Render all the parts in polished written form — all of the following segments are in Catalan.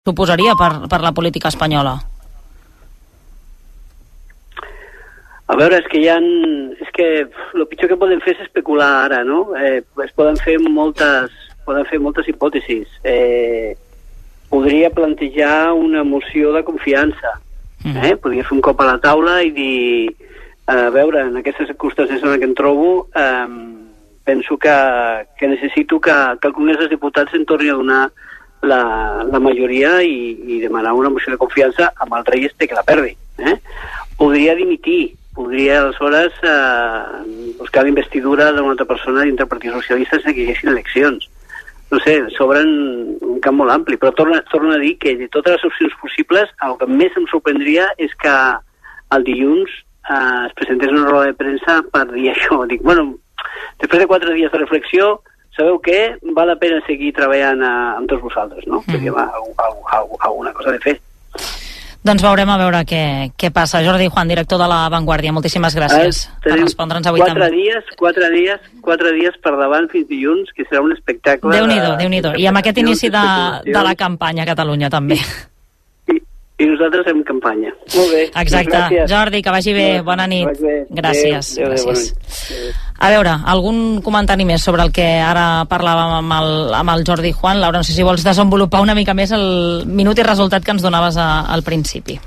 suposaria per la política espanyola? A veure, és que el pitjor que podem fer és especular ara, no? Es poden fer moltes hipòtesis. Podria plantejar una moció de confiança. Podria fer un cop a la taula i dir, a veure, en aquestes circumstàncies en què em trobo, penso que necessito que el Congrés dels Diputats em torni a donar la majoria i demanar una moció de confiança amb el rei que la perdi. Podria dimitir, podria aleshores buscar la investidura d'una altra persona dintre del Partit Socialista sense que hi haguessin eleccions. No sé, s'obren un camp molt ampli, però torno a dir que de totes les opcions possibles, el que més em sorprendria és que el dilluns es presentés una roda de premsa per dir això. Dic, bueno, després de 4 dies de reflexió, sabeu què? Val la pena seguir treballant amb tots vosaltres, no? Perquè alguna cosa de fer. Doncs veurem a veure què passa. Jordi Juan, director de La Vanguardia, moltíssimes gràcies per respondre'ns avui també. 4 dies per davant fins dilluns, que serà un espectacle. Déu-n'hi-do. I amb aquest inici de la campanya a Catalunya també. I nosaltres en campanya. Molt bé. Exacte. Gràcies. Jordi, que vagi bé. Bona nit. Gràcies. A veure, algun comentari més sobre el que ara parlàvem amb el Jordi Juan? Laura, no sé si vols desenvolupar una mica més el minut i resultat que ens donaves al principi.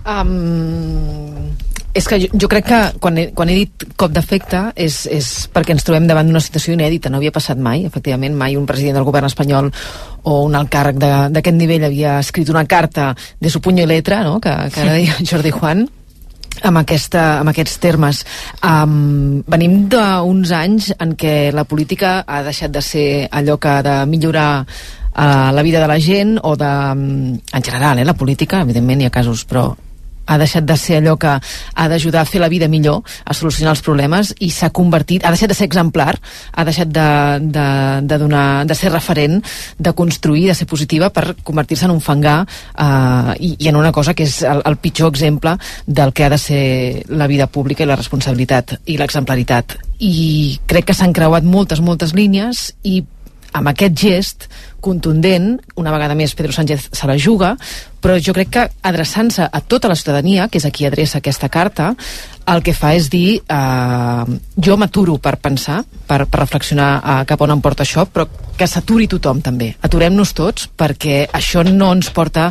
És que jo crec que quan he dit cop d'efecte és perquè ens trobem davant d'una situació inèdita. No havia passat mai, efectivament, mai un president del govern espanyol o un alt càrrec d'aquest nivell havia escrit una carta de su puño y letra, no? que ara deia Jordi Juan, amb aquests termes. Venim d'uns anys en què la política ha deixat de ser allò que ha de millorar la vida de la gent o en general, la política, evidentment hi ha casos, però ha deixat de ser allò que ha d'ajudar a fer la vida millor, a solucionar els problemes, i s'ha convertit, ha deixat de ser exemplar, ha deixat de ser referent, de construir, de ser positiva, per convertir-se en un fangar i en una cosa que és el pitjor exemple del que ha de ser la vida pública i la responsabilitat i l'exemplaritat. I crec que s'han creuat moltes línies, i amb aquest gest contundent, una vegada més Pedro Sánchez se la juga, però jo crec que adreçant-se a tota la ciutadania, que és a qui adreça aquesta carta, el que fa és dir jo m'aturo per pensar, per reflexionar cap on em porta això, però que s'aturi tothom també. Aturem-nos tots, perquè això no ens porta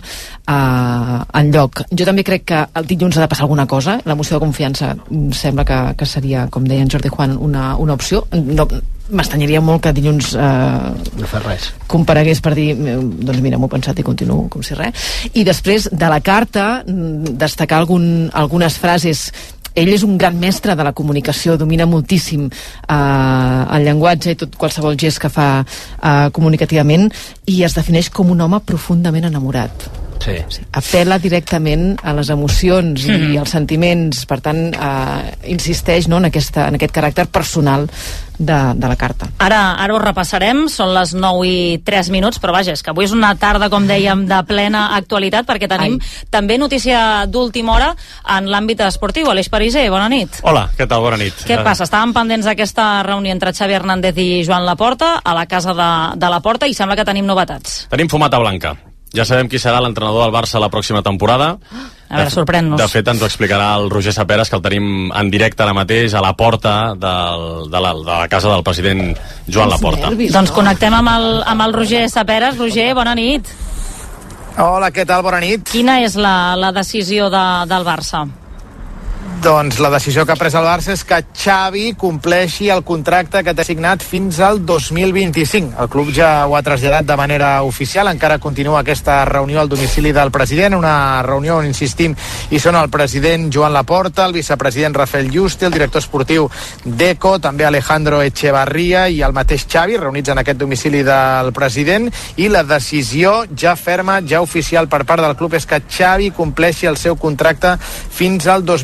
enlloc. Jo també crec que el dilluns ha de passar alguna cosa. La moció de confiança sembla que seria, com deia en Jordi Juan, una opció. No, m'estranyaria molt que dilluns no fa res, comparegués per dir doncs mira, m'ho he pensat i continuo com si res. I després de la carta destacar algunes frases. Ell és un gran mestre de la comunicació, domina moltíssim el llenguatge i tot qualsevol gest que fa comunicativament, i es defineix com un home profundament enamorat. Sí. Apel·la directament a les emocions i als sentiments, per tant insisteix, no, en aquest caràcter personal de la carta. Ara ho repassarem, són les 9:03, però vaja, és que avui és una tarda, com dèiem, de plena actualitat, perquè tenim també notícia d'última hora en l'àmbit esportiu. Aleix Pariser, bona nit. Hola, què tal? Bona nit. Què passa? Estàvem pendents d'aquesta reunió entre Xavi Hernández i Joan Laporta a la casa de Laporta, i sembla que tenim novetats. Tenim fumata blanca. Ja sabem qui serà l'entrenador del Barça la pròxima temporada. A veure, sorprèn-nos. De fet, ens ho explicarà el Roger Saperas, que el tenim en directe ara mateix a la porta de la casa del president Joan Laporta. Doncs connectem amb el Roger Saperas. Roger, bona nit. Hola, què tal? Bona nit. Quina és la decisió del Barça? Doncs la decisió que ha pres el Barça és que Xavi compleixi el contracte que té signat fins al 2025. El club ja ho ha traslladat de manera oficial, encara continua aquesta reunió al domicili del president, una reunió on insistim hi són el president Joan Laporta, el vicepresident Rafael Yuste, el director esportiu Deco, també Alejandro Echevarría i el mateix Xavi, reunits en aquest domicili del president, i la decisió ja ferma, ja oficial per part del club és que Xavi compleixi el seu contracte fins al 2025.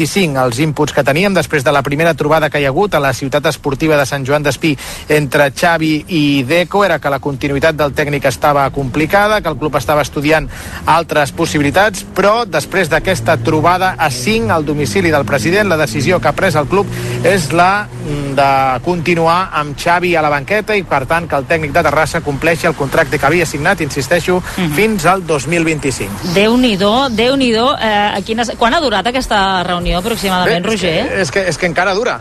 2025. Els inputs que teníem després de la primera trobada que hi ha hagut a la ciutat esportiva de Sant Joan d'Espí entre Xavi i Deco era que la continuïtat del tècnic estava complicada, que el club estava estudiant altres possibilitats, però després d'aquesta trobada a 5 al domicili del president, la decisió que ha pres el club és la de continuar amb Xavi a la banqueta i, per tant, que el tècnic de Terrassa compleixi el contracte que havia signat, insisteixo, fins al 2025. Déu-n'hi-do. Quan ha durat aquesta reunió aproximadament, Roger? És que encara dura.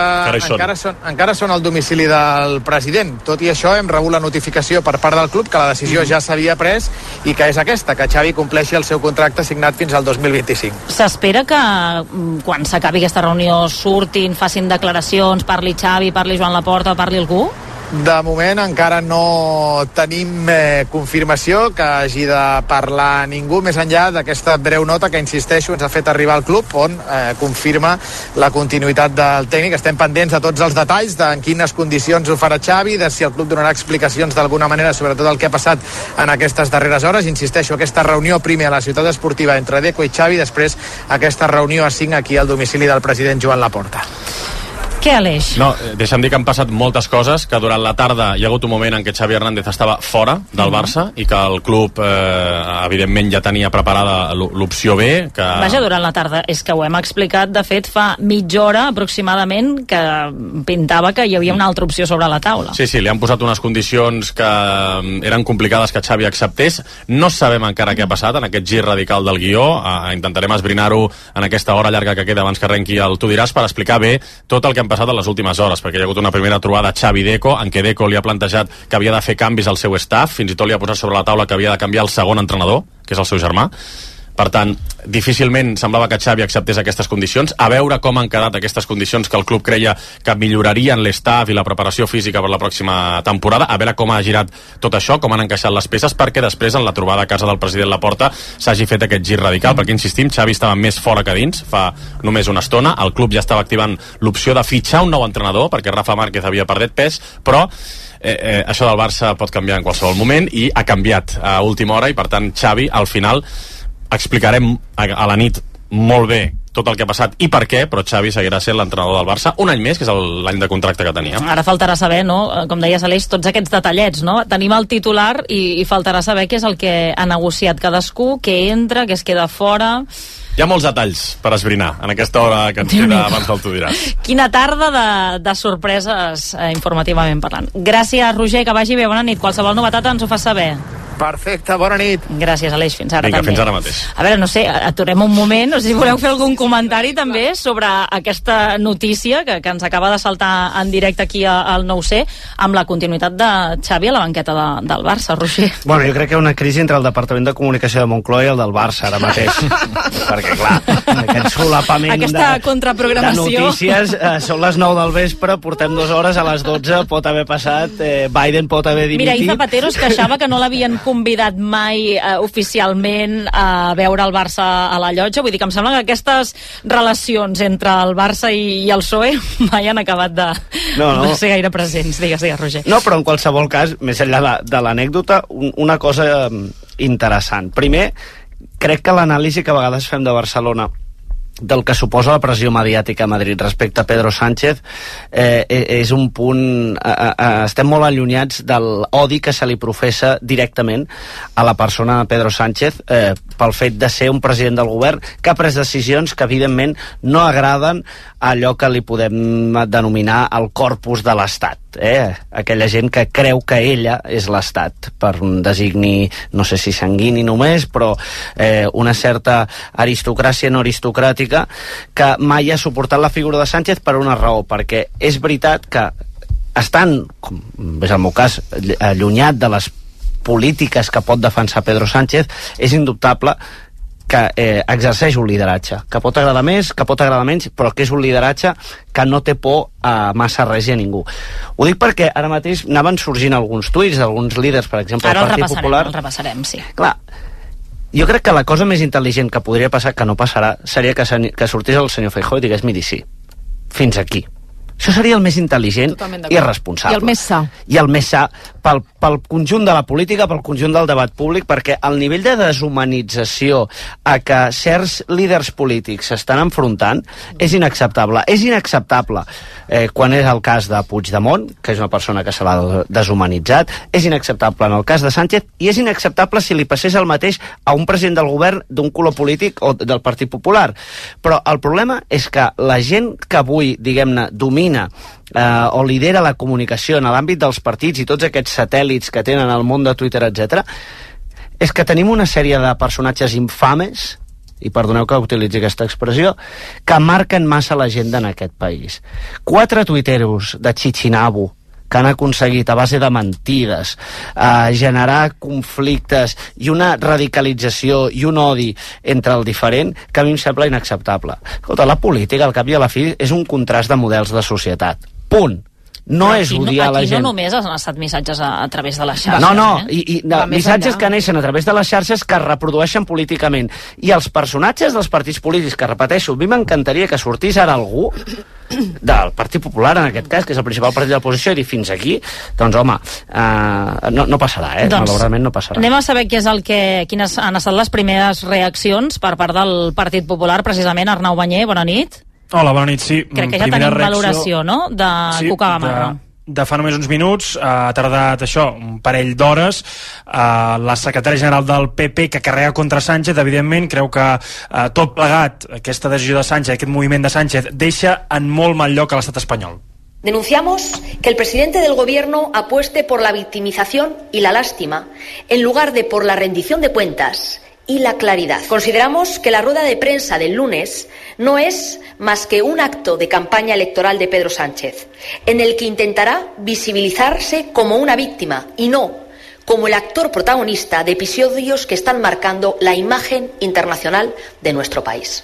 Encara són al domicili del president. Tot i això, hem rebut la notificació per part del club que la decisió ja s'havia pres i que és aquesta, que Xavi compleixi el seu contracte signat fins al 2025. S'espera que quan s'acabi aquesta reunió surtin, facin declaracions, parli Xavi, parli Joan Laporta, parli algú? De moment encara no tenim confirmació que hagi de parlar ningú, més enllà d'aquesta breu nota que, insisteixo, ens ha fet arribar al club, on confirma la continuïtat del tècnic. Estem pendents de tots els detalls, de en quines condicions ho farà Xavi, de si el club donarà explicacions d'alguna manera sobre tot el que ha passat en aquestes darreres hores. Insisteixo, aquesta reunió primer a la ciutat esportiva entre Deco i Xavi, després aquesta reunió a 5 aquí al domicili del president Joan Laporta. Què, Aleix? No, deixa'm dir que han passat moltes coses, que durant la tarda hi ha hagut un moment en què Xavi Hernández estava fora del Barça i que el club, evidentment, ja tenia preparada l'opció B. Vaja, durant la tarda. És que ho hem explicat, de fet, fa mitja hora aproximadament, que pintava que hi havia una altra opció sobre la taula. Sí, li han posat unes condicions que eren complicades que Xavi acceptés. No sabem encara què ha passat en aquest gir radical del guió. Intentarem esbrinar-ho en aquesta hora llarga que queda abans que arrenqui el Tu diràs, per explicar bé tot el que han passat en les últimes hores, perquè hi ha hagut una primera trobada Xavi-Deco, en què Deco li ha plantejat que havia de fer canvis al seu staff, fins i tot li ha posat sobre la taula que havia de canviar el segon entrenador, que és el seu germà. Per tant, difícilment semblava que Xavi acceptés aquestes condicions. A veure com han quedat aquestes condicions que el club creia que millorarien l'estaf i la preparació física per la pròxima temporada, a veure com ha girat tot això, com han encaixat les peces, perquè després en la trobada a casa del president Laporta s'hagi fet aquest gir radical, perquè insistim, Xavi estava més fora que dins fa només una estona, el club ja estava activant l'opció de fitxar un nou entrenador, perquè Rafa Márquez havia perdut pes, però això del Barça pot canviar en qualsevol moment i ha canviat a última hora, i per tant Xavi al final explicarem a la nit molt bé tot el que ha passat i per què, però Xavi seguirà sent l'entrenador del Barça un any més, que és l'any de contracte que tenia. Ara faltarà saber, no?, com deies, Aleix, tots aquests detallets, no? Tenim el titular i faltarà saber què és el que ha negociat cadascú, què entra, què es queda fora. Hi ha molts detalls per esbrinar en aquesta hora que ens queda abans del Tu diràs. Quina tarda de sorpreses informativament parlant. Gràcies, Roger, que vagi bé, bona nit. Qualsevol novetat ens ho fas saber. Perfecte, bona nit. Gràcies, Aleix, fins ara. Vinga, també. fins ara mateix. A veure, no sé, aturem un moment, no sé si voleu fer algun comentari també sobre aquesta notícia que ens acaba de saltar en directe aquí al 9C, amb la continuïtat de Xavi a la banqueta del Barça, Roger. Bueno, jo crec que hi ha una crisi entre el Departament de Comunicació de Moncloa i el del Barça ara mateix. Perquè, clar, aquest solapament aquesta contraprogramació de notícies són les 9 del vespre, portem 2 hores, a les 12 pot haver passat, Biden pot haver dimitit. Mira, i Zapatero es queixava que no l'havien convidat mai oficialment a veure el Barça a la llotja. Vull dir que em sembla que aquestes relacions entre el Barça i el PSOE mai han acabat de ser gaire presents. Digues, Roger. No, però en qualsevol cas, més enllà de l'anècdota, una cosa interessant. Primer, crec que l'anàlisi que a vegades fem de Barcelona del que suposa la pressió mediàtica a Madrid respecte a Pedro Sánchez és un punt... estem molt allunyats de l'odi que se li professa directament a la persona Pedro Sánchez pel fet de ser un president del govern que ha pres decisions que evidentment no agraden a allò que li podem denominar el corpus de l'Estat. Aquella gent que creu que ella és l'Estat, per un designi, no sé si sanguini només, però una certa aristocràcia no aristocràtica que mai ha suportat la figura de Sánchez per una raó, perquè és veritat que estan, com és el meu cas, allunyat de les polítiques que pot defensar Pedro Sánchez, és indubtable que exerceix un lideratge, que pot agradar més, que pot agradar menys, però que és un lideratge que no té por a massa res i a ningú. Ho dic perquè ara mateix anaven sorgint alguns tuits d'alguns líders, per exemple, del Partit Popular. Ara el repassarem, sí. Clar, jo crec que la cosa més intel·ligent que podria passar, que no passarà, seria que sortís el senyor Feijóo i digués, miri, sí, fins aquí. Això seria el més intel·ligent i responsable. I el més sa. I el més sa pel conjunt de la política, pel conjunt del debat públic, perquè el nivell de deshumanització a què certs líders polítics s'estan enfrontant és inacceptable. És inacceptable quan és el cas de Puigdemont, que és una persona que se l'ha deshumanitzat, és inacceptable en el cas de Sánchez, i és inacceptable si li passés el mateix a un president del govern d'un color polític o del Partit Popular. Però el problema és que la gent que avui, diguem-ne, domina o lidera la comunicació en l'àmbit dels partits i tots aquests satèl·lits que tenen el món de Twitter, etc., és que tenim una sèrie de personatges infames, i perdoneu que utilitzi aquesta expressió, que marquen massa l'agenda en aquest país. 4 tuiteros de Chichinabo que han aconseguit a base de mentides generar conflictes i una radicalització i un odi entre el diferent que a mi em sembla inacceptable. Escolta, la política, al cap i a la fi, és un contrast de models de societat. Punt. No és odiar la gent. Aquí no només han estat missatges a través de les xarxes. No, i missatges que neixen a través de les xarxes que es reprodueixen políticament. I els personatges dels partits polítics, que repeteixo, a mi m'encantaria que sortís ara algú del Partit Popular, en aquest cas, que és el principal partit de l'oposició, i dir fins aquí, doncs home, no passarà, malauradament no passarà. Anem a saber quines han estat les primeres reaccions per part del Partit Popular, precisament. Arnau Banyer, bona nit. Hola, bona nit, sí. Crec que ja tenim valoració, no?, de Cuca Gamarra. De fa només uns minuts, ha tardat això, un parell d'hores. La secretària general del PP, que carrega contra Sánchez, evidentment, creu que tot plegat, aquesta decisió de Sánchez, aquest moviment de Sánchez, deixa en molt mal lloc a l'estat espanyol. Denunciamos que el presidente del gobierno apueste por la victimización y la lástima, en lugar de por la rendición de cuentas y la claridad. Consideramos que la rueda de prensa del lunes no es más que un acto de campaña electoral de Pedro Sánchez, en el que intentará visibilizarse como una víctima y no como el actor protagonista de episodios que están marcando la imagen internacional de nuestro país.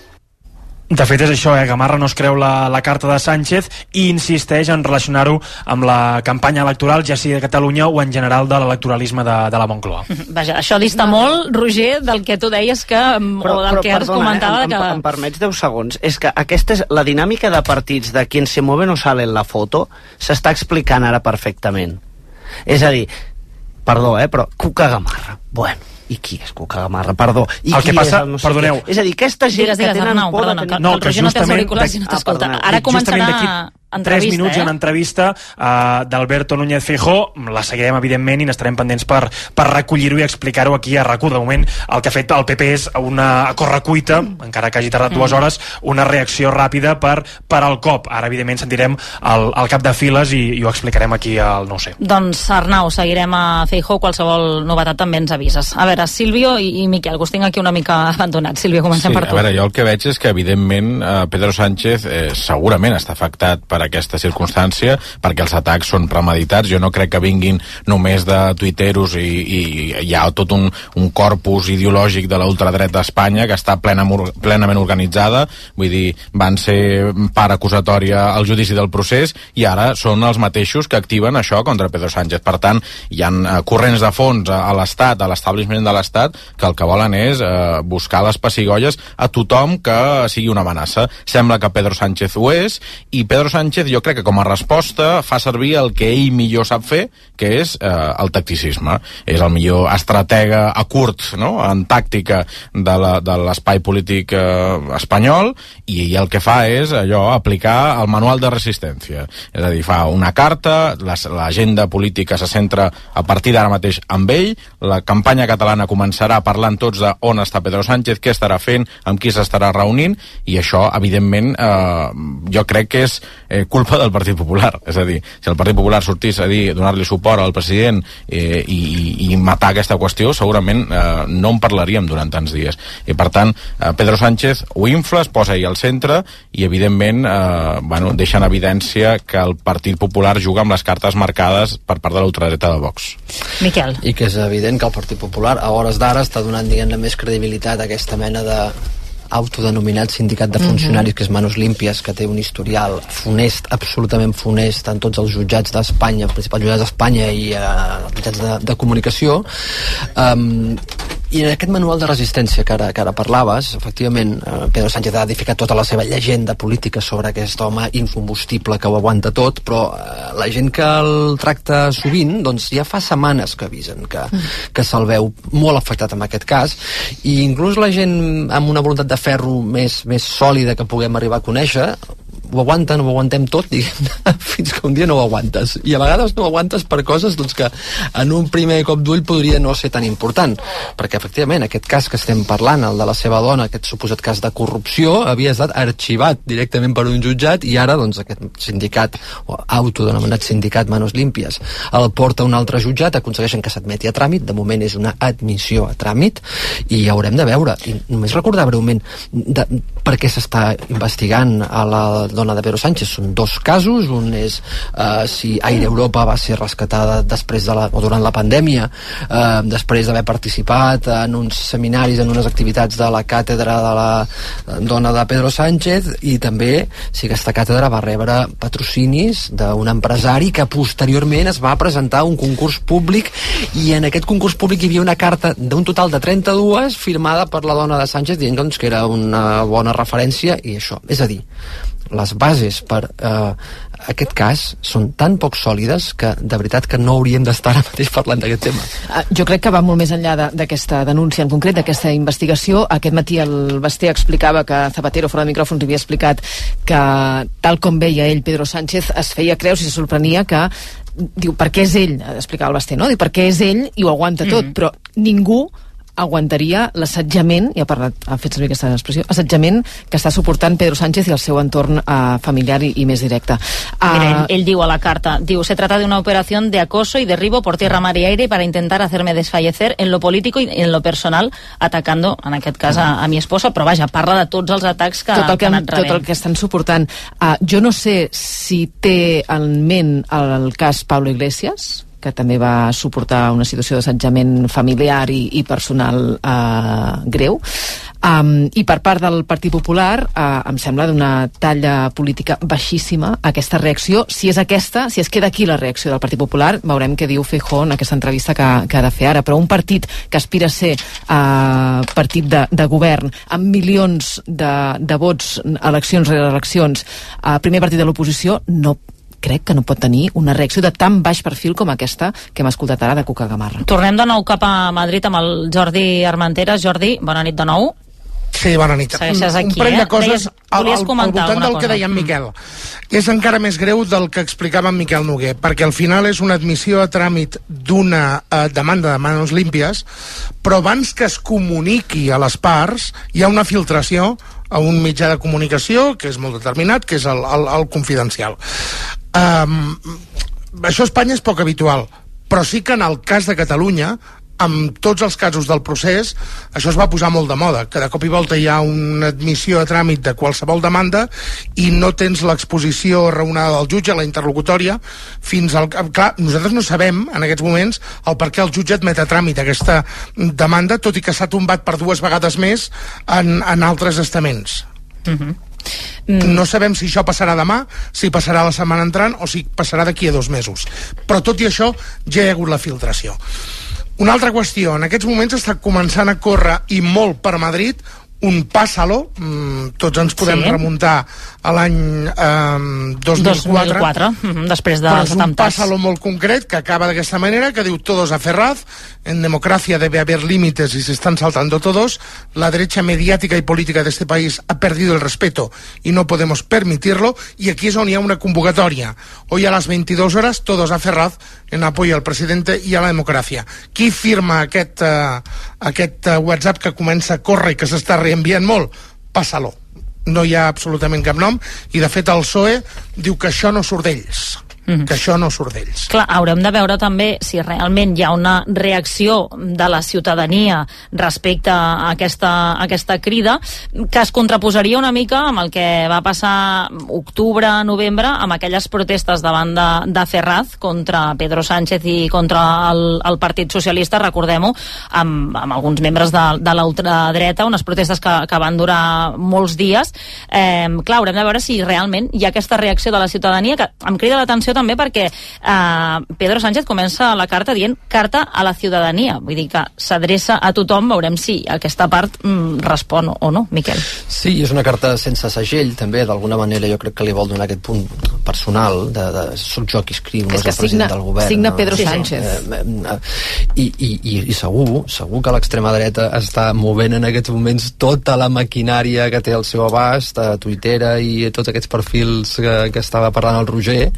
De fet, és això, Gamarra no es creu la carta de Sánchez i insisteix en relacionar-ho amb la campanya electoral, ja sigui de Catalunya o en general de l'electoralisme de la Moncloa. Vaja, això dista molt, Roger, del que tu deies que, o del que ara es comentava. Em permets 10 segons? És que aquesta és la dinàmica de partits de quien se mueve no sale en la foto, s'està explicant ara perfectament. És a dir, perdó, però Cuca Gamarra, bueno, i qui és Cuca Gamarra? Perdó. I el que passa, perdoneu... És a dir, aquesta gent que tenen por de tenir... No, que el Roger no té els auriculars i no t'escolta. Ara començarà entrevista, 3 minuts en entrevista d'Alberto Núñez Feijóo. La seguirem, evidentment, i n'estarem pendents per recollir-ho i explicar-ho aquí a RAC1. De moment, el que ha fet el PP és una correcuita, encara que hagi tardat 2 hores, una reacció ràpida per al cop. Ara, evidentment, sentirem el cap de files i ho explicarem aquí al No ho sé. Doncs, Arnau, seguirem a Feijóo. Qualsevol novetat també ens avises. A veure, Sílvio i Miquel, que us tinc aquí una mica abandonat. Sílvio, comencem per tu. A veure, jo el que veig és que, evidentment, Pedro Sánchez segurament està afectat per aquesta circumstància, perquè els atacs són premeditats. Jo no crec que vinguin només de tuiteros i hi ha tot un corpus ideològic de la ultradreta a Espanya que està plenament organitzada. Vull dir, van ser part acusatòria al judici del procés i ara són els mateixos que activen això contra Pedro Sánchez. Per tant, hi ha corrents de fons a l'Estat, a l'establishment de l'Estat, que el que volen és buscar les pessigolles a tothom que sigui una amenaça. Sembla que Pedro Sánchez ho és, i Pedro Sánchez jo crec que com a resposta fa servir el que ell millor sap fer, que és el tacticisme. És el millor estratega a curt, no?, en tàctica de l'espai polític espanyol, i ell el que fa és allò, aplicar el manual de resistència. És a dir, fa una carta, l'agenda política se centra a partir d'ara mateix amb ell, la campanya catalana començarà parlant tots de on està Pedro Sánchez, què estarà fent, amb qui s'estarà reunint, i això, evidentment, jo crec que és culpa del Partit Popular. És a dir, si el Partit Popular sortís a dir, donar-li suport al president i matar aquesta qüestió, segurament no en parlaríem durant tants dies. I per tant, Pedro Sánchez ho infla, es posa ahí al centre i evidentment deixa en evidència que el Partit Popular juga amb les cartes marcades per part de l'ultradreta de Vox. Miquel. I que és evident que el Partit Popular a hores d'ara està donant, diguem-ne, més credibilitat a aquesta mena de autodenominat sindicat de funcionaris que és Manos Límpies, que té un historial funest, absolutament funest, en tots els jutjats d'Espanya, els principals jutjats d'Espanya i els jutjats de comunicació. I en aquest manual de resistència que ara parlaves, efectivament, Pedro Sánchez ha edificat tota la seva llegenda política sobre aquest home incombustible que ho aguanta tot, però la gent que el tracta sovint, doncs ja fa setmanes que avisen que se'l veu molt afectat en aquest cas, i inclús la gent amb una voluntat de ferro més sòlida que puguem arribar a conèixer, ho aguanten, ho aguantem tot, diguem, fins que un dia no ho aguantes. I a vegades no ho aguantes per coses doncs, que en un primer cop d'ull podria no ser tan important. Perquè, efectivament, aquest cas que estem parlant, el de la seva dona, aquest suposat cas de corrupció, havia estat arxivat directament per un jutjat i ara, doncs, aquest sindicat, o autodenominat sindicat Manos Limpias, el porta un altre jutjat, aconsegueixen que s'admeti a tràmit, de moment és una admissió a tràmit, i haurem de veure. I només recordar breument per què s'està investigant a la dona de Pedro Sánchez. Són dos casos, un és si Air Europa va ser rescatada després o durant la pandèmia, després d'haver participat en uns seminaris, en unes activitats de la càtedra de la dona de Pedro Sánchez, i també si aquesta càtedra va rebre patrocinis d'un empresari que posteriorment es va presentar a un concurs públic, i en aquest concurs públic hi havia una carta d'un total de 32 firmada per la dona de Sánchez dient doncs, que era una bona referència, i això, és a dir, les bases per aquest cas són tan poc sòlides que de veritat que no hauríem d'estar ara mateix parlant d'aquest tema. Jo crec que va molt més enllà d'aquesta denúncia en concret, d'aquesta investigació. Aquest matí el Basté explicava que Zapatero fora de micròfons havia explicat que tal com veia ell Pedro Sánchez es feia creus i se sorprenia que diu, perquè és ell, explicava el Basté, no? Diu, perquè és ell i ho aguanta tot, però ningú aguantaria l'assetjament, i ha fet servir aquesta expressió, assetjament que està suportant Pedro Sánchez i el seu entorn familiar i més directe. Mira, ell diu a la carta, se trata de una operación de acoso y derribo por tierra, mar y aire para intentar hacerme desfallecer en lo político y en lo personal, atacando, en aquest cas, a mi esposa, però vaja, parla de tots els atacs que han anat rebent. Tot el que estan suportant. Jo no sé si té en ment el cas Pablo Iglesias, que també va suportar una situació d'assetjament familiar i personal greu. I per part del Partit Popular em sembla d'una talla política baixíssima aquesta reacció. Si és aquesta, si es queda aquí la reacció del Partit Popular, veurem què diu Feijóo en aquesta entrevista que ha de fer ara. Però un partit que aspira a ser partit de govern amb milions de vots, eleccions rere eleccions, primer partit de l'oposició, crec que no pot tenir una reacció de tan baix perfil com aquesta que hem escoltat ara de Cuca Gamarra. Tornem de nou cap a Madrid amb el Jordi Armenteres. Jordi, bona nit de nou. Sí, bona nit. Segueixes aquí, un parell de coses al voltant del cosa. Que deia en Miquel. És encara més greu del que explicava en Miquel Noguer, perquè al final és una admissió a tràmit d'una demanda de Manos Limpias, però abans que es comuniqui a les parts hi ha una filtració a un mitjà de comunicació que és molt determinat, que és el Confidencial. Això a Espanya és poc habitual, però sí que en el cas de Catalunya, amb tots els casos del procés, això es va posar molt de moda, que de cop i volta hi ha una admissió a tràmit de qualsevol demanda i no tens l'exposició raonada del jutge, la interlocutòria, fins al... Clar, nosaltres no sabem, en aquests moments, el per què el jutge admet a tràmit aquesta demanda, tot i que s'ha tombat per 2 vegades més en altres estaments. No sabem si això passarà demà, si passarà la setmana entrant o si passarà d'aquí a 2 mesos. Però tot i això ja hi ha hagut la filtració. Una altra qüestió, en aquests moments està començant a córrer i molt per Madrid un pàssalo, tots ens podem remuntar a l'any 2004, després de però és un atemptats. pàssalo molt concret que acaba d'aquesta manera, que diu todos a Ferraz, en democracia debe haber límites y se están saltando todos, la derecha mediática y política de este país ha perdido el respeto y no podemos permitirlo, y aquí és on hi ha una convocatòria. Hoy a las 22 horas, todos a Ferraz en apoyo al presidente y a la democracia. Qui firma aquest WhatsApp que comença a córrer i que s'està reenviant molt? Passa-lo. No hi ha absolutament cap nom, i de fet el PSOE diu que això no surt d'ells. Que això no surt d'ells. Clar, haurem de veure també si realment hi ha una reacció de la ciutadania respecte a aquesta crida, que es contraposaria una mica amb el que va passar octubre, novembre, amb aquelles protestes davant de Ferraz contra Pedro Sánchez i contra el Partit Socialista, recordem-ho, amb alguns membres de l'ultradreta, unes protestes que van durar molts dies. Clar, haurem de veure si realment hi ha aquesta reacció de la ciutadania, que em crida l'atenció també perquè Pedro Sánchez comença la carta dient carta a la ciutadania, vull dir que s'adreça a tothom, veurem si aquesta part respon o no, Miquel. Sí, és una carta sense segell, també, d'alguna manera jo crec que li vol donar aquest punt personal de soc jo qui escriu, no és el president del govern. Signa Pedro Sánchez. I segur que l'extrema dreta està movent en aquests moments tota la maquinària que té al seu abast, a Twitter i tots aquests perfils que estava parlant el Roger,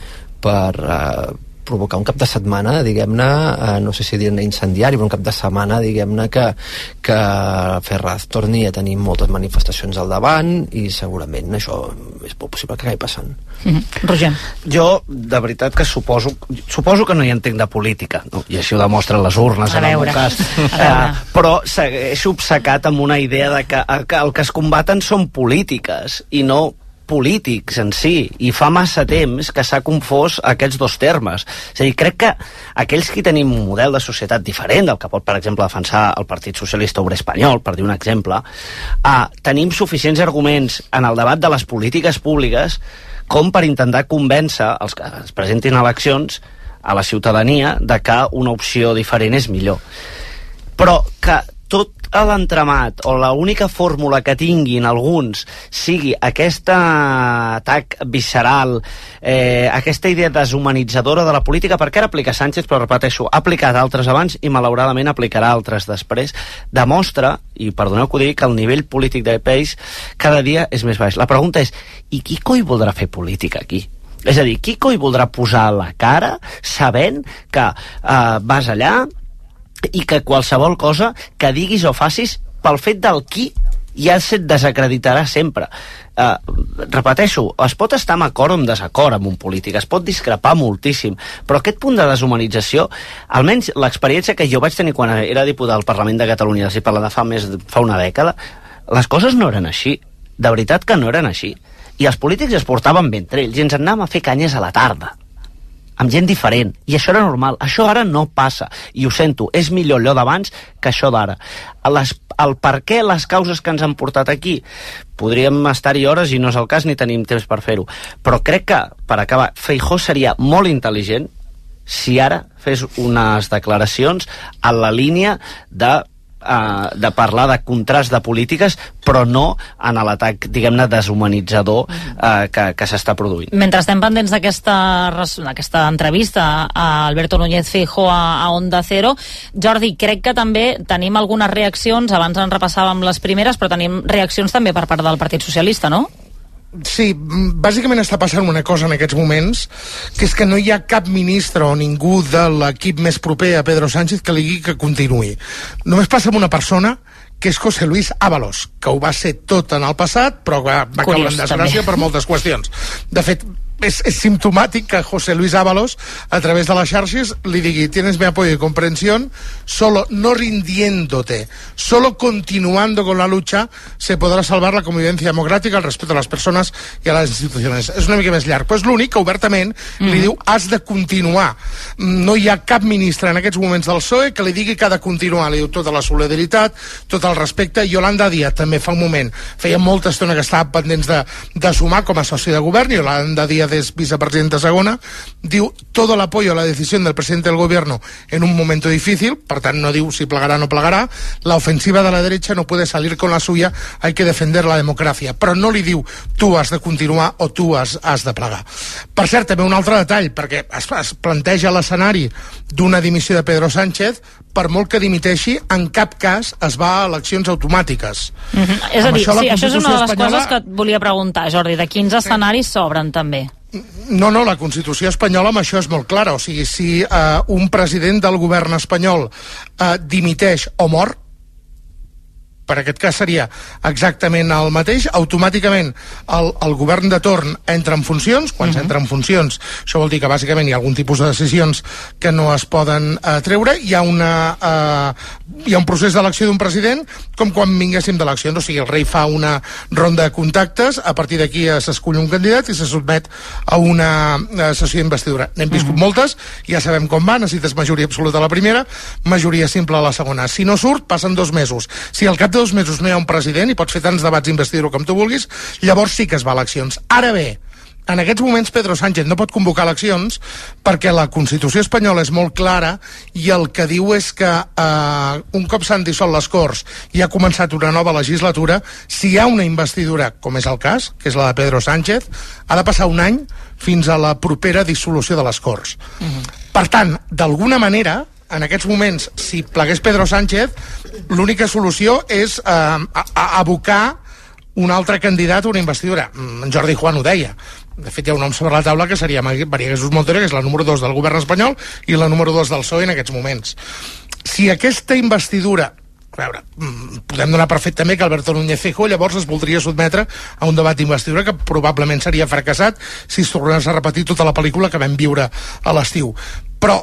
per provocar un cap de setmana, diguem-ne, no sé si dir-ne incendiari, però un cap de setmana, diguem-ne, que Ferraz torni a tenir moltes manifestacions al davant i segurament això és molt possible que acabi passant. Roger. Jo, de veritat, que suposo que no hi entenc de política, no? I així ho demostren les urnes en el meu cas. Però segueixo obcecat amb una idea de que el que es combaten són polítiques i no polítics en si, i fa massa temps que s'ha confós aquests dos termes. És a dir, crec que aquells que tenim un model de societat diferent del que pot, per exemple, defensar el Partit Socialista Obrer Espanyol, per dir un exemple, tenim suficients arguments en el debat de les polítiques públiques com per intentar convèncer els que es presentin eleccions a la ciutadania de que una opció diferent és millor. Però que tot l'entramat o l'única fórmula que tinguin alguns sigui aquest atac visceral, aquesta idea deshumanitzadora de la política, perquè ara aplica Sánchez, però repeteixo, ha aplicat altres abans i malauradament aplicarà altres després, demostra, i perdoneu que ho digui, que el nivell polític del país cada dia és més baix. La pregunta és, i qui coi voldrà fer política aquí? És a dir, qui coi voldrà posar la cara sabent que vas allà i que qualsevol cosa que diguis o facis pel fet del qui ja se't desacreditarà sempre. Repeteixo, es pot estar en acord o en desacord amb un polític, es pot discrepar moltíssim, però aquest punt de deshumanització, almenys l'experiència que jo vaig tenir quan era diputat al Parlament de Catalunya, si parla de fa una dècada, les coses no eren així, de veritat que no eren així, i els polítics es portaven bé entre ells i ens anàvem a fer canyes a la tarda amb gent diferent, i això era normal. Això ara no passa, i ho sento, és millor allò d'abans que això d'ara. El per què, les causes que ens han portat aquí, podríem estar-hi hores i no és el cas ni tenim temps per fer-ho, però crec que, per acabar, Feijóo seria molt intel·ligent si ara fes unes declaracions en la línia de parlar de contrast de polítiques, però no en l'atac, diguem-ne, deshumanitzador que s'està produint. Mentre estem pendents d'aquesta entrevista a Alberto Núñez Feijóo a Onda Cero, Jordi, crec que també tenim algunes reaccions, abans en repassàvem les primeres, però tenim reaccions també per part del Partit Socialista, no? Sí, bàsicament està passant una cosa en aquests moments, que és que no hi ha cap ministre o ningú de l'equip més proper a Pedro Sánchez que li digui que continuï. Només passa amb una persona, que és José Luis Ábalos, que ho va ser tot en el passat, però va caure en desgràcia per moltes qüestions. De fet, és simptomàtic que José Luis Ábalos, a través de las xarxes, li digui: tienes mi apoyo y comprensión, solo no rindiéndote, solo continuando con la lucha, se podrà salvar la convivencia democràtica, el respeto a les persones i a les institucions. És una mica més llarg, però és l'únic que obertament li diu: has de continuar. No hi ha cap ministre en aquests moments del PSOE que li digui que ha de continuar. Li diu tota la solidaritat, tot el respecte. Yolanda Díaz també fa un moment, feia molta estona que estava pendents de sumar com a soci de govern. Yolanda Díaz es vicepresidenta segona, diu todo el apoyo a la decisión del presidente del gobierno en un momento difícil, per tant no diu si plegarà o no plegarà. La ofensiva de la derecha no puede salir con la suya, hay que defender la democracia, però no li diu tu has de continuar o tu has de plegar. Per cert, també un altre detall, perquè es planteja l'escenari d'una dimissió de Pedro Sánchez, per molt que dimiteixi, en cap cas es va a eleccions automàtiques. És a dir, sí, això és una de les coses que et volia preguntar, Jordi, de quins escenaris s'obren també? No, la Constitució espanyola amb això és molt clara. O sigui, si un president del govern espanyol dimiteix o mor, per aquest cas seria exactament el mateix, automàticament el govern de torn entra en funcions. Quan s'entra en funcions, això vol dir que bàsicament hi ha algun tipus de decisions que no es poden treure. Hi ha un procés d'elecció d'un president com quan vinguéssim d'eleccions, o sigui, el rei fa una ronda de contactes, a partir d'aquí s'escull un candidat i se sotmet a una sessió d'investidura. N'hem viscut moltes, ja sabem com va, necessites majoria absoluta a la primera, majoria simple a la segona. Si no surt, passen 2 mesos. Si al cap de 2 mesos no hi ha un president i pots fer tants debats d'investidura com tu vulguis, llavors sí que es va a eleccions. Ara bé, en aquests moments Pedro Sánchez no pot convocar eleccions perquè la Constitució espanyola és molt clara i el que diu és que un cop s'han dissolt les Corts i ha començat una nova legislatura, si hi ha una investidura, com és el cas, que és la de Pedro Sánchez, ha de passar un any fins a la propera dissolució de les Corts. Per tant, d'alguna manera, en aquests moments, si plegués Pedro Sánchez, l'única solució és abocar un altre candidat a una investidura. En Jordi Juan ho deia. De fet, hi ha un nom sobre la taula que seria María Jesús Montero, que és la número 2 del govern espanyol i la número 2 del PSOE en aquests moments. Si aquesta investidura, a veure, podem donar per fet també que Alberto Núñez Feijóo llavors es voldria sotmetre a un debat d'investidura que probablement seria fracassat si es tornés a repetir tota la pel·lícula que vam viure a l'estiu. Però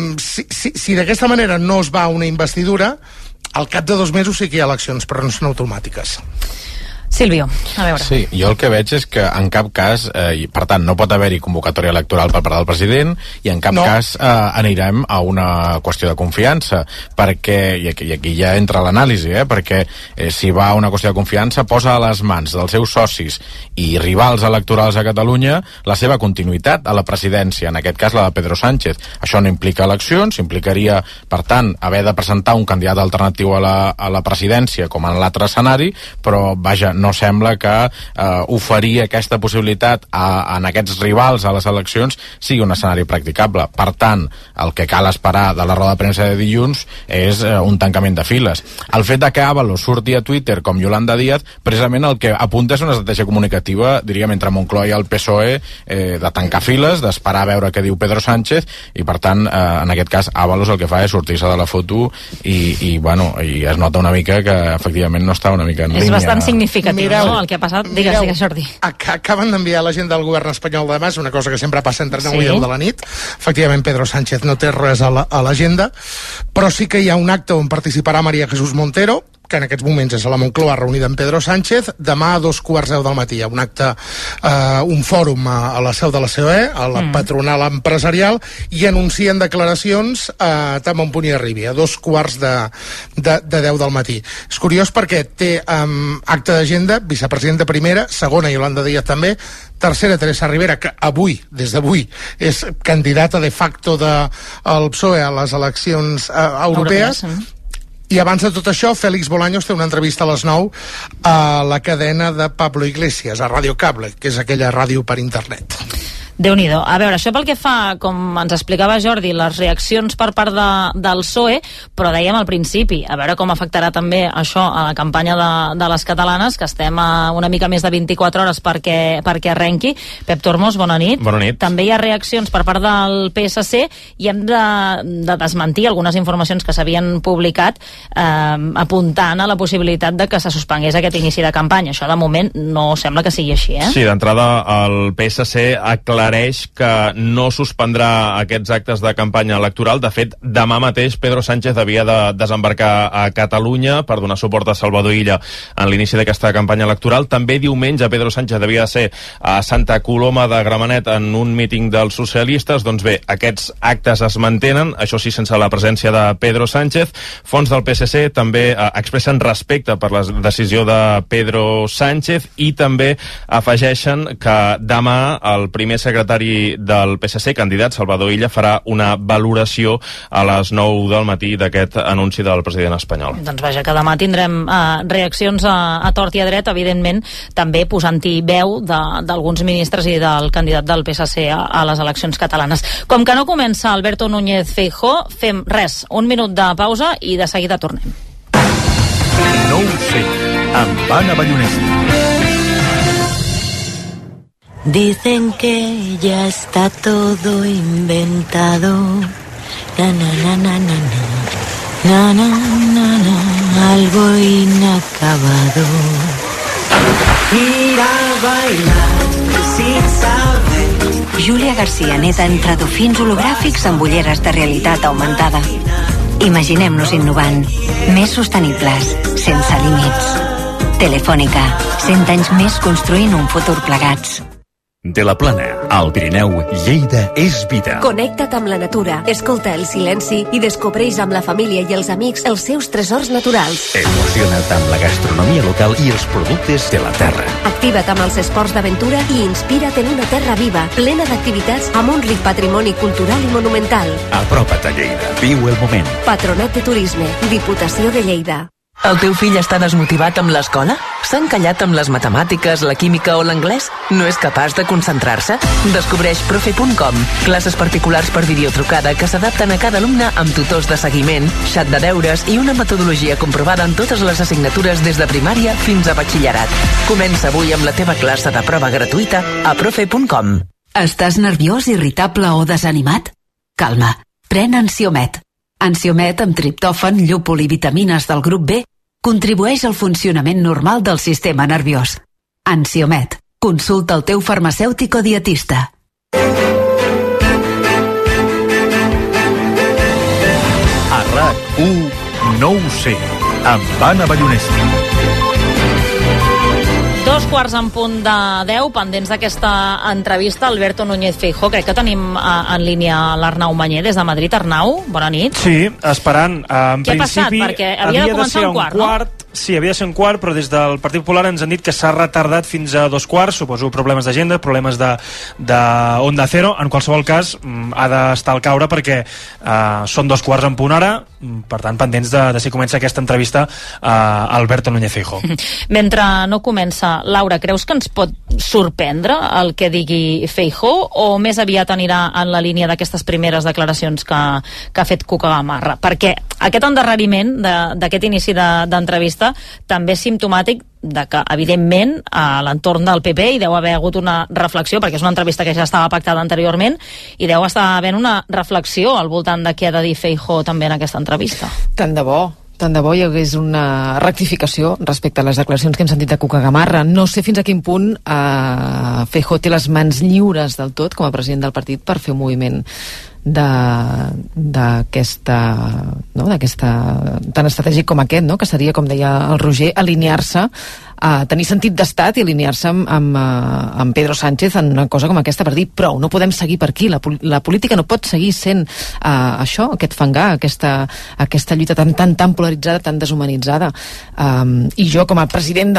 si d'aquesta manera no es va a una investidura, al cap de 2 mesos sí que hi ha eleccions, però no són automàtiques. Silvio, a veure. Sí, jo el que veig és que en cap cas, per tant, no pot haver-hi convocatòria electoral per part del president i en cap cas anirem a una qüestió de confiança, perquè, i aquí ja entra l'anàlisi, perquè si va a una qüestió de confiança posa a les mans dels seus socis i rivals electorals a Catalunya la seva continuïtat a la presidència, en aquest cas la de Pedro Sánchez. Això no implica eleccions, implicaria, per tant, haver de presentar un candidat alternatiu a la presidència com en l'altre escenari, però vaja, no sembla que oferir aquesta possibilitat en aquests rivals a les eleccions sigui un escenari practicable. Per tant, el que cal esperar de la roda de premsa de dilluns és un tancament de files. El fet de que Ábalos surti a Twitter com Yolanda Díaz, precisament el que apunta és una estratègia comunicativa, diríem, entre Moncloa i el PSOE, de tancar files, d'esperar a veure què diu Pedro Sánchez, i per tant, en aquest cas, Ábalos el que fa és sortir-se de la foto i es nota una mica que efectivament no està una mica en línia. És bastant significatiu. Mireu, no? El que ha passat, digues, Jordi. Acaben d'enviar la gent del govern espanyol demà, és una cosa que sempre passa entre 9 i 10 de la nit. Efectivament, Pedro Sánchez no té res a l'agenda, però sí que hi ha un acte on participarà María Jesús Montero, que en aquests moments és a la Moncloa reunida amb Pedro Sánchez. Demà a 2:15 del matí hi ha un acte, un fòrum a la seu de la COE, a la patronal empresarial, i anuncien declaracions tant bon punt hi arribi, a 2:15 de 10 del matí. És curiós perquè té acte d'agenda, vicepresidenta primera, segona Yolanda Díaz també, tercera Teresa Rivera, que avui, des d'avui, és candidata de facto del PSOE a les eleccions europees. I abans de tot això, Félix Bolaños té una entrevista a les 9 a la cadena de Pablo Iglesias, a Radio Cable, que és aquella ràdio per internet. Déu-n'hi-do. A veure, això pel que fa, com ens explicava Jordi, les reaccions per part del PSOE, però dèiem al principi, a veure com afectarà també això a la campanya de les catalanes, que estem a una mica més de 24 hores perquè arrenqui. Pep Tormos, bona nit. Bona nit. També hi ha reaccions per part del PSC i hem de desmentir algunes informacions que s'havien publicat apuntant a la possibilitat de que se suspengués aquest inici de campanya. Això de moment no sembla que sigui així, Sí, d'entrada el PSC aclareix que no suspendrà aquests actes de campanya electoral. De fet, demà mateix Pedro Sánchez havia de desembarcar a Catalunya per donar suport a Salvador Illa en l'inici d'aquesta campanya electoral. També diumenge Pedro Sánchez havia de ser a Santa Coloma de Gramenet en un míting dels socialistes. Doncs bé, aquests actes es mantenen, això sí, sense la presència de Pedro Sánchez. Fonts del PSC també expressen respecte per la decisió de Pedro Sánchez i també afegeixen que demà el primer secretari del PSC, candidat Salvador Illa, farà una valoració a les 9 del matí d'aquest anunci del president espanyol. Doncs vaja, que demà tindrem reaccions a tort i a dret, evidentment, també posant-hi veu d'alguns ministres i del candidat del PSC a les eleccions catalanes. Com que no comença Alberto Núñez Feijóo, fem res, un minut de pausa i de seguida tornem. No ho sé, amb Anna Ballonesta. Dicen que ya está todo inventado. Na na na na na na na na na, algo inacabado. Ir a bailar sin saber. Júlia García, neta entre dofins hologràfics amb ulleres de realitat augmentada. Imaginem-nos innovant, més sostenibles, sense límits. Telefònica, 100 anys més construint un futur plegats. De la Plana, al Pirineu, Lleida és vida. Connecta't amb la natura, escolta el silenci i descobreix amb la família i els amics els seus tresors naturals. Emociona't amb la gastronomia local i els productes de la terra. Activa't amb els esports d'aventura i inspira't en una terra viva, plena d'activitats amb un ric patrimoni cultural i monumental. Apropa't a Lleida, viu el moment. Patronat de Turisme, Diputació de Lleida. El teu fill està desmotivat amb l'escola? S'ha encallat amb les matemàtiques, la química o l'anglès? No és capaç de concentrar-se? Descobreix profe.com, classes particulars per videotrucada que s'adapten a cada alumne amb tutors de seguiment, xat de deures i una metodologia comprovada en totes les assignatures des de primària fins a batxillerat. Comença avui amb la teva classe de prova gratuïta a profe.com. Estàs nerviós, irritable o desanimat? Calma, pren Ansiomet. Ansiomet amb triptòfan, llúpol i vitamines del grup B contribueix al funcionament normal del sistema nerviós. Ansiomet. Consulta el teu farmacèutic o dietista. A RAC1 no ho sé, amb Anna Ballonesta. 2:15 en punt de 10, pendents d'aquesta entrevista. Alberto Núñez Feijóo, crec que tenim en línia l'Arnau Mañé des de Madrid. Arnau, bona nit. Sí, esperant. En Què ha passat? Perquè havia de començar un quart, no? Sí, havia de ser un quart, però des del Partit Popular ens han dit que s'ha retardat fins a 2:15, suposo problemes d'agenda, problemes de Onda Cero. En qualsevol cas, ha d'estar al caure perquè són 2:15 en punt ara, per tant, pendents de si comença aquesta entrevista a Alberto Núñez Feijóo. Mentre no comença, Laura, creus que ens pot sorprendre el que digui Feijóo o més aviat anirà en la línia d'aquestes primeres declaracions que ha fet Cuca Gamarra? Perquè aquest endarreriment d'aquest inici d'entrevista també és simptomàtic de que, evidentment, a l'entorn del PP hi deu haver hagut una reflexió, perquè és una entrevista que ja estava pactada anteriorment, i deu estar havent una reflexió al voltant de què ha de dir Feijóo també en aquesta entrevista. Tant de bo hi hagués una rectificació respecte a les declaracions que hem sentit de Cuca Gamarra. No sé fins a quin punt Feijóo té les mans lliures del tot com a president del partit per fer un moviment d'aquesta tan estratègic com aquest, no? Que seria, com deia el Roger, alinear-se, tenir sentit d'estat i alinear-se amb Pedro Sánchez en una cosa com aquesta per dir prou, no podem seguir per aquí, la política no pot seguir sent això, aquest fangar, aquesta lluita tan polaritzada, tan deshumanitzada, i jo com a president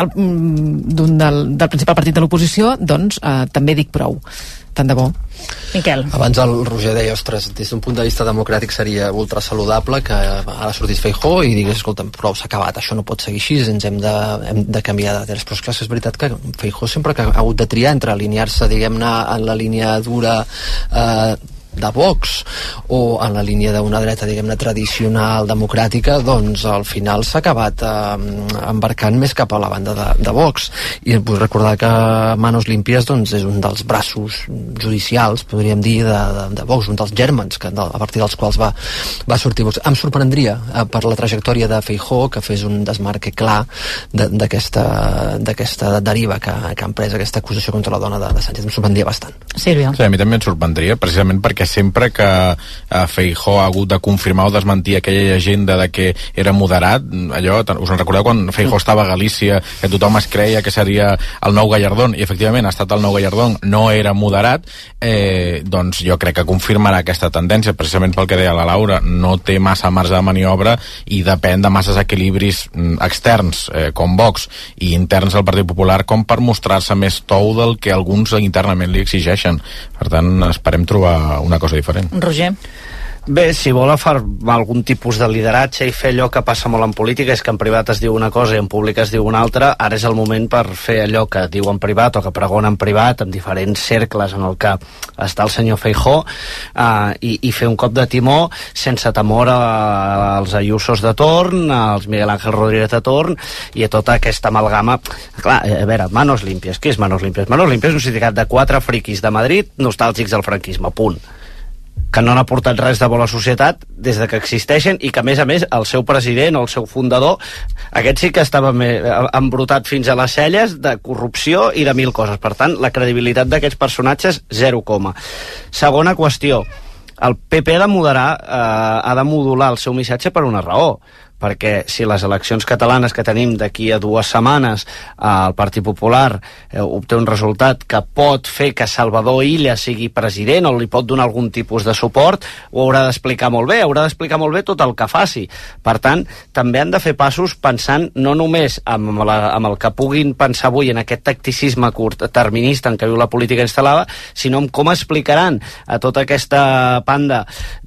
del principal partit de l'oposició doncs també dic prou. Tant de bo. Miquel. Abans el Roger deia, ostres, des d'un punt de vista democràtic seria ultra saludable que ara sortís Feijóo i digués, escolta, prou, s'ha acabat, això no pot seguir així, ens hem de canviar de però és clar, és veritat que Feijóo sempre que ha hagut de triar entre alinear-se, diguem-ne, en la línia dura de Vox o en la línia d'una dreta, diguem-ne, tradicional democràtica, doncs al final s'ha acabat embarcant més cap a la banda de Vox. I vull recordar que Manos Limpias doncs, és un dels braços judicials, podríem dir, de Vox, un dels gèrmens a partir dels quals va sortir Vox. Em sorprendria per la trajectòria de Feijóo que fes un desmarque clar d'aquesta deriva que han pres, aquesta acusació contra la dona de Sánchez. Em sorprendria bastant. Sílvia. Sí, a mi també em sorprendria, precisament perquè sempre que Feijóo ha hagut de confirmar o desmentir aquella llegenda de que era moderat, allò, us en recordeu quan Feijóo estava a Galícia, que tothom es creia que seria el nou Gallardón, i efectivament ha estat el nou Gallardón, no era moderat, doncs jo crec que confirmarà aquesta tendència, precisament pel que deia la Laura, no té massa marge de maniobra i depèn de masses equilibris externs, com Vox, i interns al Partit Popular, com per mostrar-se més tou del que alguns internament li exigeixen. Per tant, esperem trobar una cosa diferent. Roger? Bé, si vol afirmar algun tipus de lideratge i fer allò que passa molt en política, és que en privat es diu una cosa i en públic es diu una altra, ara és el moment per fer allò que diu en privat o que pregona en privat en diferents cercles en el que està el senyor Feijóo, i fer un cop de timó sense temor als Ayusos de torn, als Miguel Ángel Rodríguez de torn i a tota aquesta amalgama. Clar, a veure, Manos Limpias, què és Manos Limpias? Manos Limpias és un sindicat de 4 friquis de Madrid nostàlgics del franquisme, punt, que no han aportat res de bo a la societat des de que existeixen i que, a més, el seu president o el seu fundador, aquest sí que estava embrutat fins a les celles de corrupció i de 1000 coses. Per tant, la credibilitat d'aquests personatges, 0, Segona qüestió, el PP ha de moderar, ha de modular el seu missatge per una raó, perquè si les eleccions catalanes que tenim d'aquí a 2 setmanes el Partit Popular obté un resultat que pot fer que Salvador Illa sigui president o li pot donar algun tipus de suport, ho haurà d'explicar molt bé, tot el que faci. Per tant, també han de fer passos pensant no només amb el que puguin pensar avui en aquest tacticisme curtterminista en què viu la política instal·lada, sinó en com explicaran a tota aquesta panda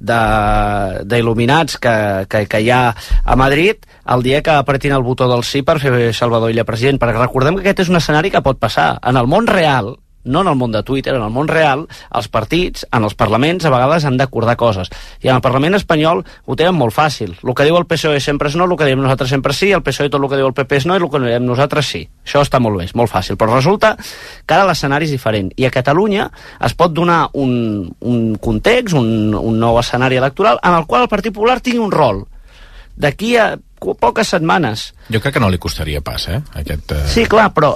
d'il·luminats que hi ha a Madrid el dia que apretin el botó del sí per fer Salvador Illa president, perquè recordem que aquest és un escenari que pot passar. En el món real, no en el món de Twitter, en el món real, els partits, en els parlaments, a vegades han d'acordar coses. I en el Parlament espanyol ho tenen molt fàcil. El que diu el PSOE sempre és no, el que diem nosaltres sempre sí, el PSOE tot el que diu el PP és no, i el que diem nosaltres sí. Això està molt bé, és molt fàcil. Però resulta que ara l'escenari és diferent. I a Catalunya es pot donar un context, un nou escenari electoral, en el qual el Partit Popular tingui un rol. D'aquí a poques setmanes. Jo crec que no li costaria pas, Sí, clar, però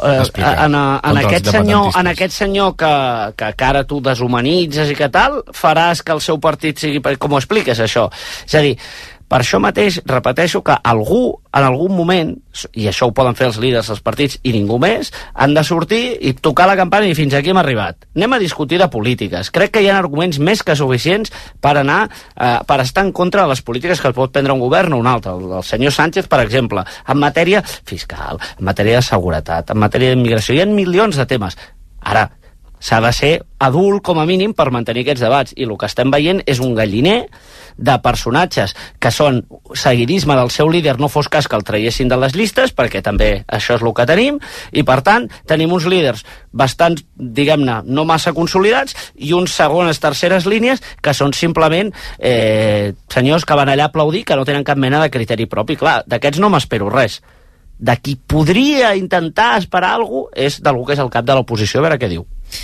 en aquest senyor que ara tu deshumanitzes i que tal, faràs que el seu partit sigui... Com ho expliques, això? És a dir, per això mateix, repeteixo que algú, en algun moment, i això ho poden fer els líders dels partits i ningú més, han de sortir i tocar la campana i fins aquí hem arribat. Anem a discutir de polítiques. Crec que hi ha arguments més que suficients per estar en contra de les polítiques que pot prendre un govern o un altre. El senyor Sánchez, per exemple, en matèria fiscal, en matèria de seguretat, en matèria d'immigració, hi ha milions de temes. Ara, s'ha de ser adult, com a mínim, per mantenir aquests debats. I el que estem veient és un galliner de personatges que són seguidisme del seu líder, no fos cas que el traiessin de les llistes, perquè també això és el que tenim, i per tant tenim uns líders bastant, diguem-ne, no massa consolidats, i uns segones, terceres línies que són simplement senyors que van allà a aplaudir, que no tenen cap mena de criteri propi. Clar, d'aquests no m'espero res. De qui podria intentar esperar alguna cosa és d'algú que és el cap de l'oposició, a veure què diu.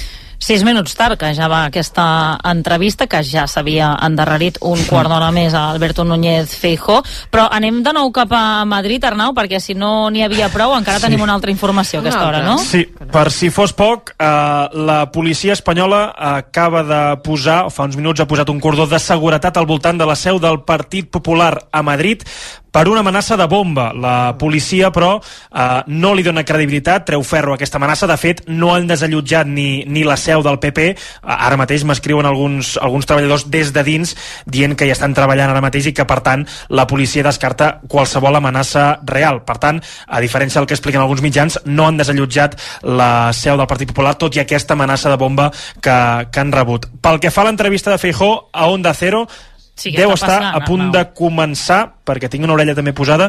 6 minuts tard, que ja va aquesta entrevista, que ja s'havia endarrerit un quart d'hora més a Alberto Núñez Feijóo, però anem de nou cap a Madrid, Arnau, perquè si no n'hi havia prou, encara tenim una altra informació a aquesta hora, no? Sí, per si fos poc, la policia espanyola acaba de posar, fa uns minuts ha posat un cordó de seguretat al voltant de la seu del Partit Popular a Madrid per una amenaça de bomba. La policia, però, no li dona credibilitat, treu ferro a aquesta amenaça. De fet, no han desallotjat ni la seu del PP. Ara mateix m'escriuen alguns treballadors des de dins dient que hi estan treballant ara mateix i que, per tant, la policia descarta qualsevol amenaça real. Per tant, a diferència del que expliquen alguns mitjans, no han desallotjat la seu del Partit Popular, tot i aquesta amenaça de bomba que han rebut. Pel que fa a l'entrevista de Feijóo a Onda Cero, deu estar a punt de començar, perquè tinc una orella també posada,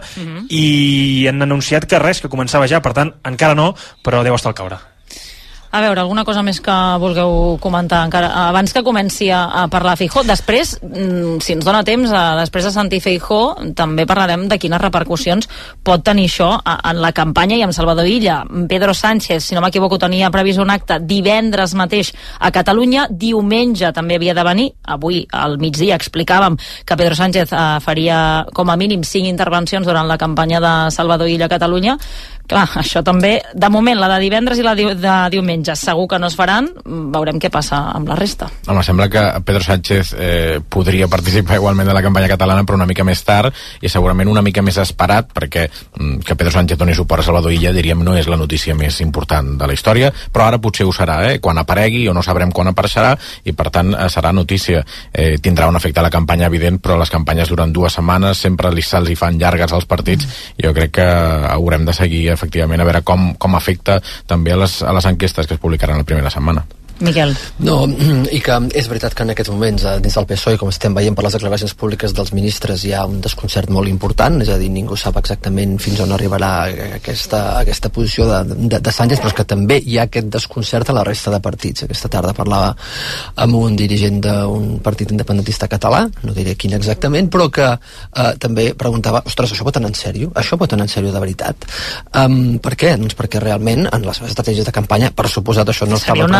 i han anunciat que començava ja, per tant, encara no, però deu estar al caure. A veure, alguna cosa més que vulgueu comentar encara abans que comenci a parlar Feijóo? Després, si ens dona temps, després de sentir Feijóo, també parlarem de quines repercussions pot tenir això en la campanya i amb Salvador Illa. Pedro Sánchez, si no m'equivoco, tenia previst un acte divendres mateix a Catalunya, diumenge també havia de venir. Avui, al migdia, explicàvem que Pedro Sánchez faria com a mínim 5 intervencions durant la campanya de Salvador Illa a Catalunya. Clar, això també, de moment, la de divendres i la de diumenge segur que no es faran, veurem què passa amb la resta. Home, sembla que Pedro Sánchez podria participar igualment de la campanya catalana, però una mica més tard i segurament una mica més esperat, perquè que Pedro Sánchez doni suport a Salvador Illa, diríem, no és la notícia més important de la història, però ara potser ho serà, quan aparegui, o no sabrem quan apareixerà, i per tant serà notícia. Tindrà un efecte a la campanya evident, però les campanyes duren 2 setmanes, sempre se'ls hi fan llargues als partits. Jo crec que haurem de seguir efectivament a veure com afecta també a les enquestes que es publicaran la primera setmana. Miquel. No, i que és veritat que en aquests moments dins del PSOE, com estem veient per les declaracions públiques dels ministres, hi ha un desconcert molt important, és a dir, ningú sap exactament fins on arribarà aquesta posició de Sánchez, però és que també hi ha aquest desconcert a la resta de partits. Aquesta tarda parlava amb un dirigent d'un partit independentista català, no diré quin exactament, però que també preguntava, ostres, això pot anar en sèrio? Això pot anar en sèrio de veritat? Per què? Doncs perquè realment en les seves estratègies de campanya, per suposat, això no estava previst.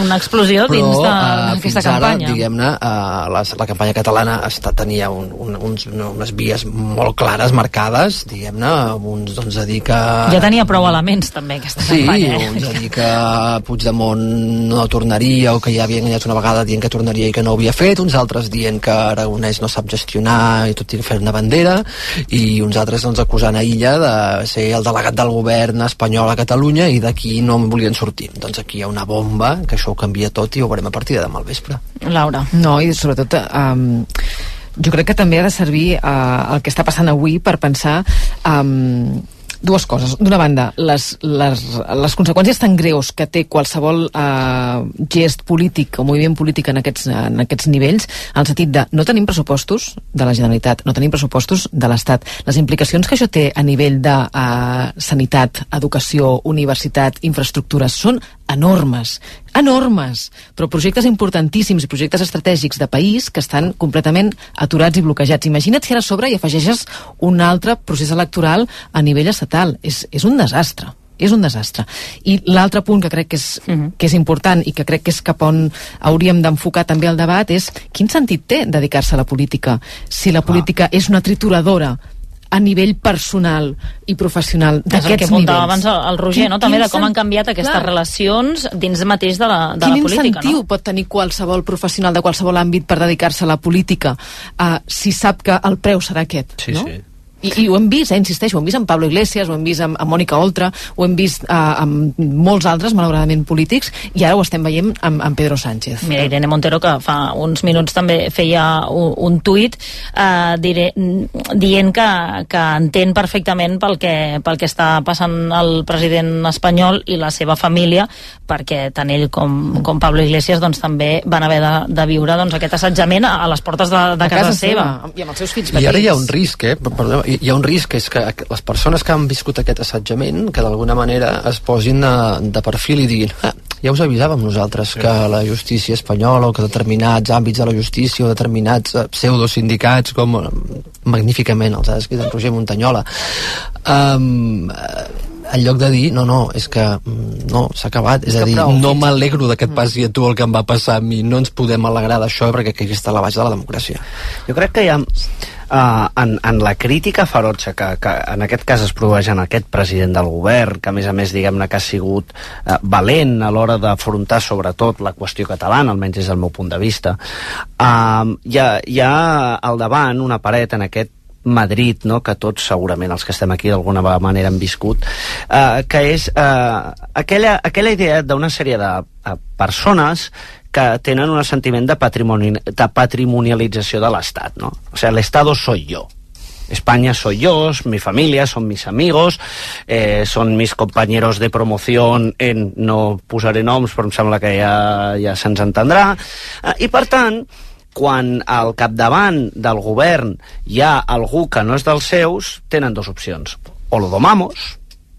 una explosió dins d'aquesta campanya. Diguem-ne, la campanya catalana tenia unes vies molt clares, marcades, diguem-ne, uns doncs a dir que... Ja tenia prou elements també aquesta campanya. Sí, uns a dir que Puigdemont no tornaria o que ja havia enganyat una vegada dient que tornaria i que no ho havia fet, uns altres dient que Aragonès no sap gestionar i tot i fer una bandera, i uns altres doncs acusant a Illa de ser el delegat del govern espanyol a Catalunya i d'aquí no en volien sortir. Doncs aquí hi ha una bomba que això ho canvia tot i ho veurem a partir de demà al vespre. Laura. No, i sobretot jo crec que també ha de servir el que està passant avui per pensar dues coses. D'una banda, les conseqüències tan greus que té qualsevol gest polític o moviment polític en aquests nivells, en el sentit de no tenim pressupostos de la Generalitat, no tenim pressupostos de l'Estat. Les implicacions que això té a nivell de sanitat, educació, universitat, infraestructures, són enormes, però projectes importantíssims i projectes estratègics de país que estan completament aturats i bloquejats. Imagina't si ara a sobre hi afegeixes un altre procés electoral a nivell estatal. És un desastre. És un desastre. I l'altre punt que crec que és important i que crec que és cap on hauríem d'enfocar també el debat és quin sentit té dedicar-se a la política si la política és una trituradora a nivell personal i professional d'aquests nivells. És el que apuntava abans el Roger, no? També de com han canviat aquestes relacions dins mateix de la política. Quin incentiu pot tenir qualsevol professional de qualsevol àmbit per dedicar-se a la política si sap que el preu serà aquest, no? Sí. I ho hem vist, insisteixo, ho hem vist amb Pablo Iglesias, ho hem vist amb Mònica Oltra, ho hem vist amb molts altres, malauradament, polítics, i ara ho estem veient amb Pedro Sánchez. Mira, Irene Montero, que fa uns minuts també feia un tuit dient que entén perfectament pel que està passant el president espanyol i la seva família, perquè tant ell com Pablo Iglesias doncs, també van haver de viure doncs, aquest assetjament a les portes de casa seva. I amb els seus fills petits. I ara hi ha un risc, hi ha un risc, és que les persones que han viscut aquest assetjament, que d'alguna manera es posin de perfil i diguin ja us avisàvem nosaltres que la justícia espanyola o que determinats àmbits de la justícia o determinats pseudosindicats com magníficament els ha descrit en Roger Montanyola en lloc de dir, no, és que no, s'ha acabat, és a dir, no m'alegro de que et passi a tu el que em va passar a mi, no ens podem alegrar d'això perquè aquí està la base de la democràcia. Jo crec que hi ha en la crítica ferotge que en aquest cas es produeix en aquest president del govern, que a més diguem-ne que ha sigut valent a l'hora d'afrontar sobretot la qüestió catalana, almenys des del meu punt de vista, hi ha al davant una paret en aquest Madrid, no? Que tots segurament els que estem aquí d'alguna manera han viscut, que és aquella idea d'una sèrie de persones que tenen un sentiment de patrimonialització de l'Estat, ¿no? O sea, el Estado soy yo. España soy yo, mi familia, son mis amigos, son mis compañeros de promoción no posaré noms, però em sembla que ja se'ns entendrà. I per tant, quan al capdavant del govern hi ha algú que no és dels seus, tenen dues opcions. O lo domamos,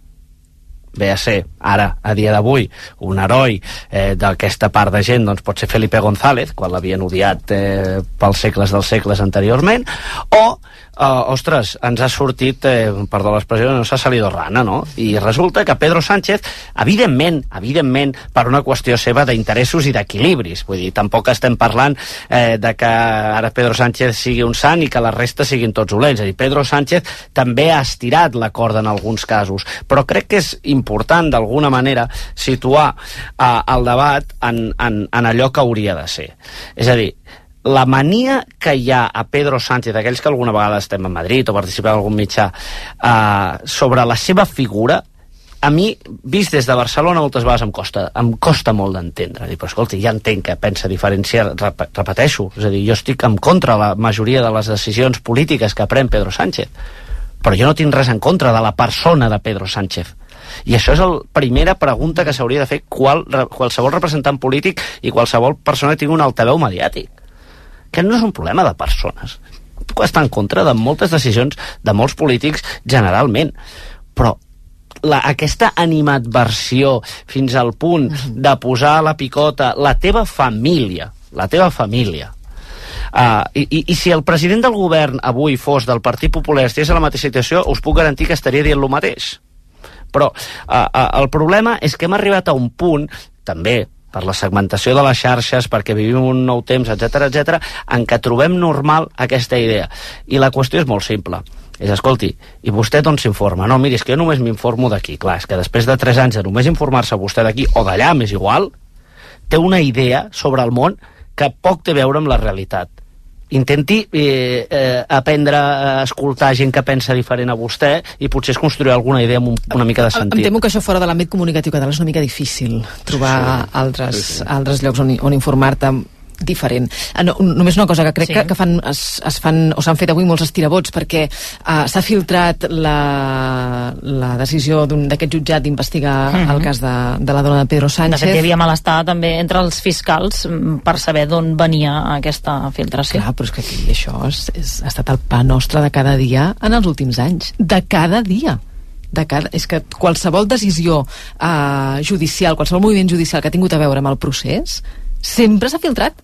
ve a ser, ara, a dia d'avui, un heroi d'aquesta part de gent, doncs pot ser Felipe González, quan l'havien odiat pels segles dels segles anteriorment, o, ostres, ens ha sortit, perdó l'expressió, no s'ha salido rana, no? I resulta que Pedro Sánchez, evidentment, per una qüestió seva d'interessos i d'equilibris, vull dir, tampoc estem parlant de que ara Pedro Sánchez sigui un sant i que la resta siguin tots dolents, és a dir, Pedro Sánchez també ha estirat la corda en alguns casos, però crec que és important d'alguna manera situar el debat en allò que hauria de ser. És a dir, la mania que hi ha a Pedro Sánchez, aquells que alguna vegada estem a Madrid o participem en algun mitjà, sobre la seva figura, a mi, vist des de Barcelona, moltes vegades em costa molt d'entendre. Però escolta, ja entenc que pensa diferenciar, repeteixo, és a dir, jo estic en contra de la majoria de les decisions polítiques que pren Pedro Sánchez, però jo no tinc res en contra de la persona de Pedro Sánchez. I això és la primera pregunta que s'hauria de fer qualsevol representant polític i qualsevol persona que tingui un altaveu mediàtic. Que no és un problema de persones. Puc estar en contra de moltes decisions de molts polítics generalment, però aquesta animadversió fins al punt de posar a la picota la teva família, i si el president del govern avui fos del Partit Popular, estigués a la mateixa situació, us puc garantir que estaria dient el mateix. Però el problema és que hem arribat a un punt, també per la segmentació de les xarxes, perquè vivim un nou temps, etc, en què trobem normal aquesta idea. I la qüestió és molt simple. És, escolti, i vostè d'on s'informa? No, miri, és que jo només m'informo d'aquí. Clar, és que després de 3 anys de només informar-se vostè d'aquí o d'allà, m'és igual, té una idea sobre el món que poc té a veure amb la realitat. Intenti aprendre a escoltar gent que pensa diferent a vostè i potser es construir alguna idea amb una mica de sentit. Em temo que això fora de l'àmbit comunicatiu català és una mica difícil trobar altres llocs on informar-te diferent. Només una cosa que crec que es fan o s'han fet avui molts estirabots, perquè s'ha filtrat la decisió d'aquest jutjat d'investigar el cas de la dona de Pedro Sánchez. De fet, hi havia malestar també entre els fiscals per saber d'on venia aquesta filtració. Clar, però és que aquí això ha estat el pa nostre de cada dia en els últims anys. De cada dia. És que qualsevol decisió judicial, qualsevol moviment judicial que ha tingut a veure amb el procés sempre s'ha filtrat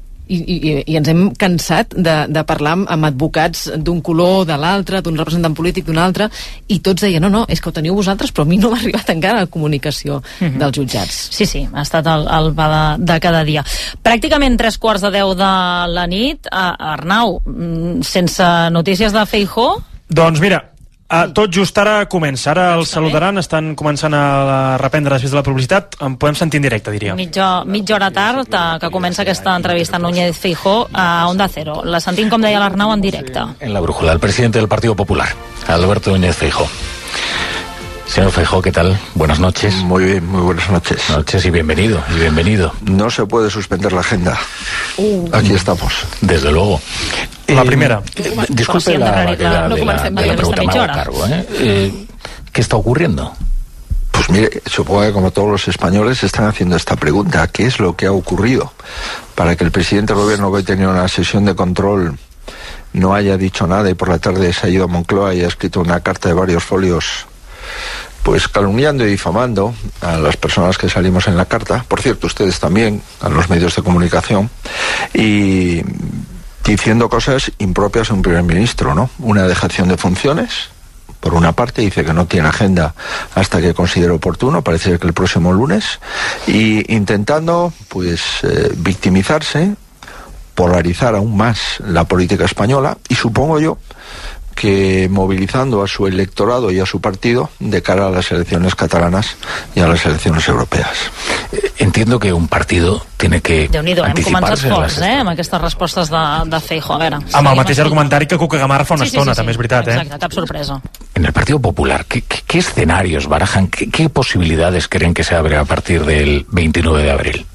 i ens hem cansat de parlar amb advocats d'un color o de l'altre, d'un representant polític d'un altre, i tots deien, no, és que ho teniu vosaltres, però a mi no m'ha arribat encara la comunicació dels jutjats. Sí, ha estat el pa de cada dia. Pràcticament 3:15 de la nit. Arnau, sense notícies de Feijóo? Doncs mira, tot just ara comença. Ara els saludaran, estan començant a reprendre després de la publicitat. En podem sentir en directe, diria. Mitja hora tard que comença aquesta entrevista a Núñez Feijóo a Onda Cero. La sentim, com deia l'Arnau, en directe. En la brújula, el presidente del Partido Popular, Alberto Núñez Feijóo. Señor Feijóo, ¿qué tal? Buenas noches. Muy bien, muy buenas noches. Noches y bienvenido, No se puede suspender la agenda. Aquí estamos. Desde luego. La primera. Disculpe la brevedad de la pregunta, me hago cargo. ¿Qué está ocurriendo? Pues mire, supongo que como todos los españoles están haciendo esta pregunta. ¿Qué es lo que ha ocurrido para que el presidente del gobierno, que hoy tenía una sesión de control, no haya dicho nada y por la tarde se ha ido a Moncloa y ha escrito una carta de varios folios, pues calumniando y difamando a las personas que salimos en la carta, por cierto, ustedes también, a los medios de comunicación, y diciendo cosas impropias a un primer ministro, ¿no? Una dejación de funciones, por una parte, dice que no tiene agenda hasta que considere oportuno, parece ser que el próximo lunes, y intentando, pues, victimizarse, polarizar aún más la política española, y supongo yo que movilizando a su electorado y a su partido de cara a las elecciones catalanas y a las elecciones europeas. Entiendo que un partido tiene que anticiparse. Hem començat forts, amb aquestes respostes de Feijóo. A veure, amb el mateix argumentari que Cuca Gamarra fa una estona, també és veritat. Exacte, cap sorpresa. En el Partido Popular, ¿qué escenarios barajan? ¿Qué posibilidades creen que se abren a partir del 29 de abril?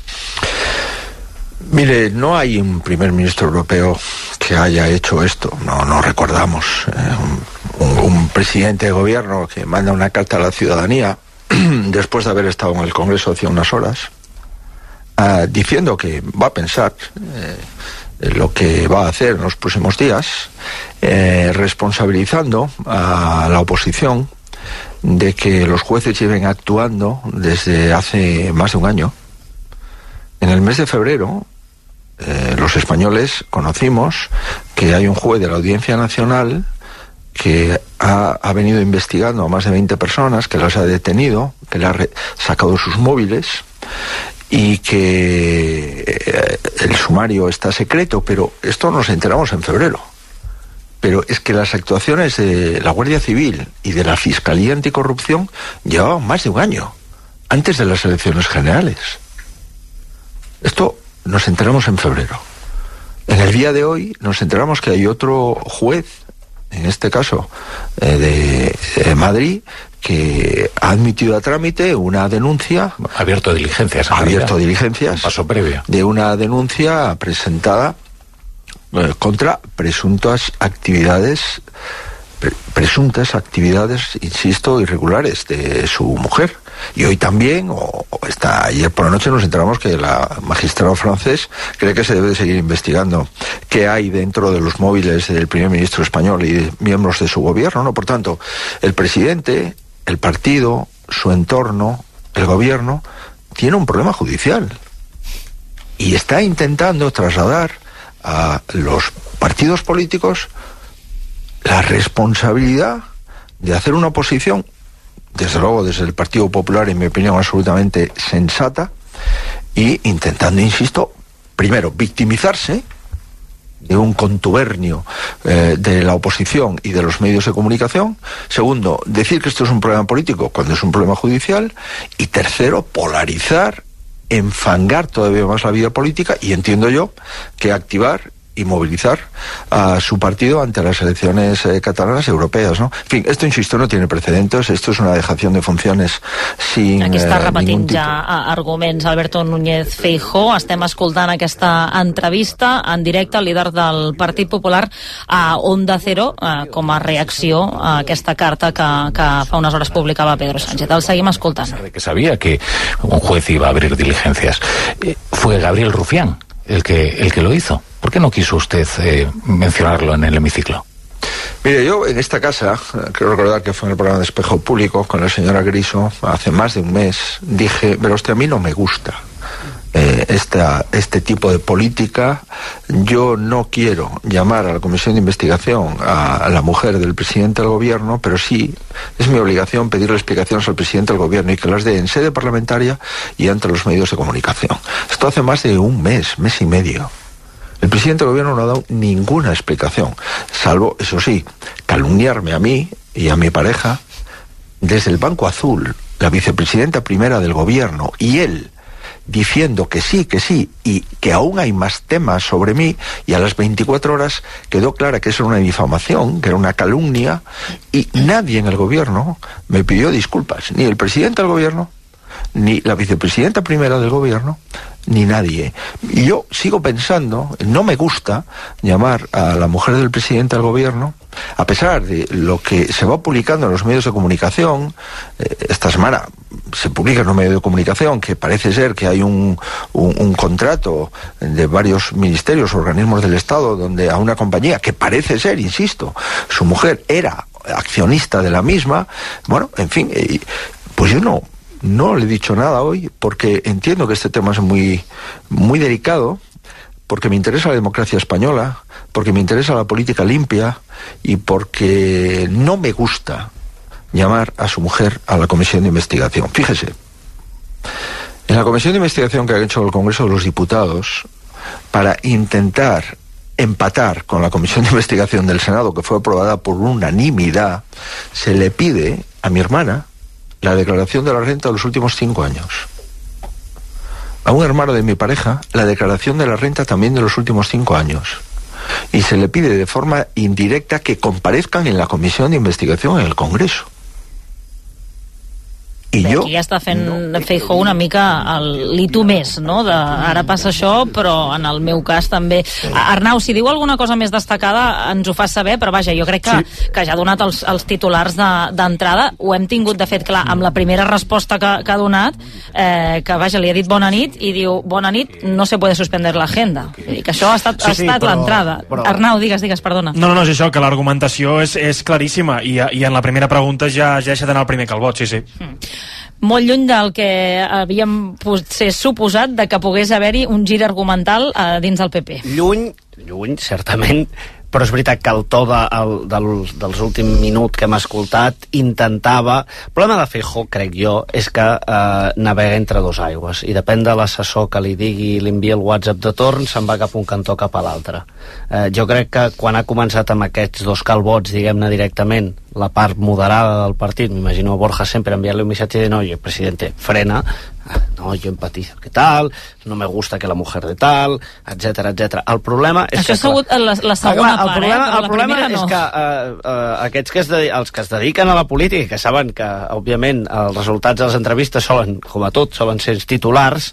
Mire, no hay un primer ministro europeo que haya hecho esto. No recordamos un presidente de gobierno que manda una carta a la ciudadanía después de haber estado en el Congreso hace unas horas, diciendo que va a pensar lo que va a hacer en los próximos días, responsabilizando a la oposición de que los jueces lleven actuando desde hace más de un año. En el mes de febrero, los españoles conocimos que hay un juez de la Audiencia Nacional que ha venido investigando a más de 20 personas, que las ha detenido, que le ha sacado sus móviles y que el sumario está secreto, pero esto nos enteramos en febrero. Pero es que las actuaciones de la Guardia Civil y de la Fiscalía Anticorrupción llevaban más de un año, antes de las elecciones generales. Esto nos enteramos en febrero. En el día de hoy nos enteramos que hay otro juez, en este caso de Madrid, que ha admitido a trámite una denuncia. Abierto diligencias. Paso previo. De una denuncia presentada contra presuntas actividades, insisto, irregulares de su mujer. Y hoy también, ayer por la noche nos enteramos que la magistrado francés cree que se debe de seguir investigando qué hay dentro de los móviles del primer ministro español y de miembros de su gobierno, ¿no? Por tanto, el presidente, el partido, su entorno, el gobierno, tiene un problema judicial. Y está intentando trasladar a los partidos políticos la responsabilidad de hacer una oposición, desde luego desde el Partido Popular, en mi opinión, absolutamente sensata, y intentando, insisto, primero, victimizarse de un contubernio de la oposición y de los medios de comunicación. Segundo, decir que esto es un problema político cuando es un problema judicial. Y tercero, polarizar, enfangar todavía más la vida política, y entiendo yo que activar y movilizar a su partido ante las elecciones catalanas y europees, ¿no? En fin, esto, insisto, no tiene precedentes, esto és una dejación de funciones sin Aquí està repetint ningún ja arguments Alberto Núñez Feijóo. Estem escoltant aquesta entrevista en directe al líder del Partit Popular a Onda Cero com a reacció a aquesta carta que fa unes hores publicaba Pedro Sánchez. El seguim escoltant. Que sabía que un juez iba a abrir diligencias. Fue Gabriel Rufián el que lo hizo. ¿Por qué no quiso usted mencionarlo en el hemiciclo? Mire, yo en esta casa, creo recordar que fue en el programa de Espejo Público con la señora Griso, hace más de un mes, dije, pero a mí no me gusta este tipo de política. Yo no quiero llamar a la Comisión de Investigación a la mujer del presidente del gobierno, pero sí es mi obligación pedirle explicaciones al presidente del gobierno y que las dé en sede parlamentaria y ante los medios de comunicación. Esto hace más de un mes y medio. El presidente del gobierno no ha dado ninguna explicación, salvo, eso sí, calumniarme a mí y a mi pareja desde el Banco Azul, la vicepresidenta primera del gobierno, y él diciendo que sí, y que aún hay más temas sobre mí, y a las 24 horas quedó clara que eso era una difamación, que era una calumnia, y nadie en el gobierno me pidió disculpas, ni el presidente del gobierno, ni la vicepresidenta primera del gobierno, ni nadie. Y yo sigo pensando, no me gusta llamar a la mujer del presidente del gobierno, a pesar de lo que se va publicando en los medios de comunicación. Esta semana se publica en un medio de comunicación que parece ser que hay un contrato de varios ministerios, organismos del Estado, donde a una compañía que parece ser, insisto, su mujer era accionista de la misma. Bueno, en fin, pues yo no le he dicho nada hoy, porque entiendo que este tema es muy, muy delicado, porque me interesa la democracia española, porque me interesa la política limpia y porque no me gusta llamar a su mujer a la comisión de investigación. Fíjese, en la comisión de investigación que ha hecho el Congreso de los Diputados para intentar empatar con la comisión de investigación del Senado, que fue aprobada por unanimidad, se le pide a mi hermana la declaración de la renta de los últimos 5 años. A un hermano de mi pareja, la declaración de la renta también de los últimos 5 años. Y se le pide de forma indirecta que comparezcan en la comisión de investigación en el Congreso. I bé, aquí ja està fent Feijóo una mica l'Itu més, no? Ara passa això, però en el meu cas també. Arnau, si diu alguna cosa més destacada ens ho fas saber, però vaja, jo crec que ja ha donat els titulars d'entrada. Ho hem tingut, de fet, clar, amb la primera resposta que ha donat, que vaja, li ha dit bona nit i diu, bona nit, no se puede suspender l'agenda. Que això ha estat l'entrada. Arnau, digues, perdona. No, és això, que l'argumentació és claríssima i en la primera pregunta ja ha deixat anar el primer calbot, sí. Molt lluny del que havíem potser suposat de que pogués haver-hi un gir argumental dins del PP. Lluny, certament, però és veritat que el to dels últims minuts que hem escoltat intentava... El problema de Feijóo, crec jo, és que navega entre dos aigües i depèn de l'assessor que li digui i li envia el WhatsApp de torn, se'n va cap un cantó cap a l'altre. Jo crec que quan ha començat amb aquests dos calbots, diguem-ne directament, la part moderada del partit, m'imagino a Borja sempre enviar-li un missatge de no, oye, presidente, frena, no, yo empatizo, ¿qué tal? No me gusta que la mujer de tal, etcètera. El problema és això que... Això ha sigut la segona part, el problema és que aquests els que es dediquen a la política, que saben que, òbviament, els resultats de les entrevistes solen, com a tot, solen ser titulars,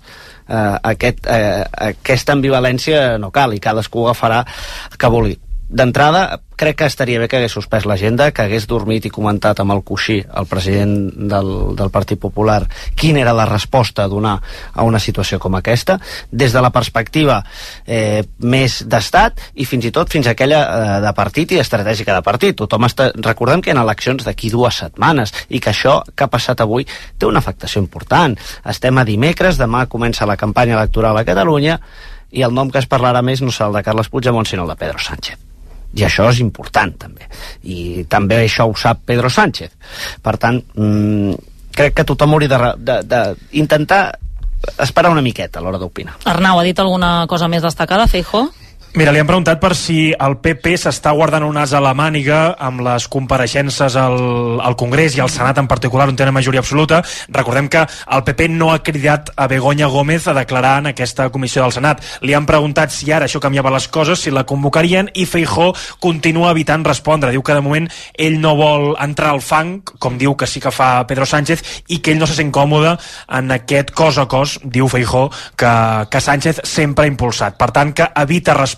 aquesta ambivalència no cal i cadascú agafarà que vulgui. D'entrada, crec que estaria bé que hagués suspès l'agenda, que hagués dormit i comentat amb el coixí el president del Partit Popular quina era la resposta a donar a una situació com aquesta, des de la perspectiva més d'estat i fins i tot fins a aquella de partit i estratègica de partit. Recordem que hi ha eleccions d'aquí 2 setmanes i que això que ha passat avui té una afectació important. Estem a dimecres, demà comença la campanya electoral a Catalunya i el nom que es parlarà més no serà el de Carles Puigdemont sinó el de Pedro Sánchez. I això és important, també. I també això ho sap Pedro Sánchez. Per tant, crec que tothom hauria d'intentar esperar una miqueta a l'hora d'opinar. Arnau, ha dit alguna cosa més destacada, Feijóo? Mira, li han preguntat per si el PP s'està guardant un as a la màniga amb les compareixences al Congrés i al Senat en particular, on té una majoria absoluta. Recordem que el PP no ha cridat a Begoña Gómez a declarar en aquesta comissió del Senat. Li han preguntat si ara això canviava les coses, si la convocarien, i Feijóo continua evitant respondre. Diu que de moment ell no vol entrar al fang, com diu que sí que fa Pedro Sánchez, i que ell no se sent còmode en aquest cos a cos, diu Feijóo, que Sánchez sempre ha impulsat. Per tant, que evita respondre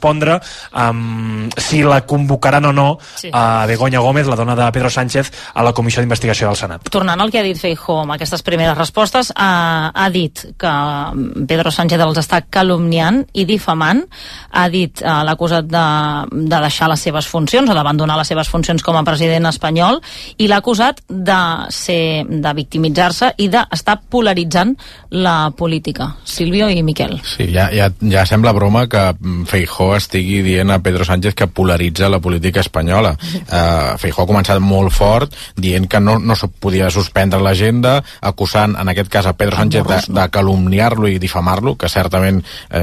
si la convocaran o no a Begoña Gómez, la dona de Pedro Sánchez, a la comissió d'investigació del Senat. Tornant al que ha dit Feijóo amb aquestes primeres respostes, ha dit que Pedro Sánchez els està calumniant i difamant, ha dit l'ha acusat de deixar les seves funcions o d'abandonar les seves funcions com a president espanyol, i l'ha acusat de victimitzar-se i d'estar polaritzant la política. Silvio i Miquel. Sí, ja sembla broma que Feijóo estigui dient a Pedro Sánchez que polaritza la política espanyola. Feijóo ha començat molt fort dient que no se podia suspendre l'agenda, acusant en aquest cas a Pedro Sánchez de calumniar-lo i difamar-lo, que certament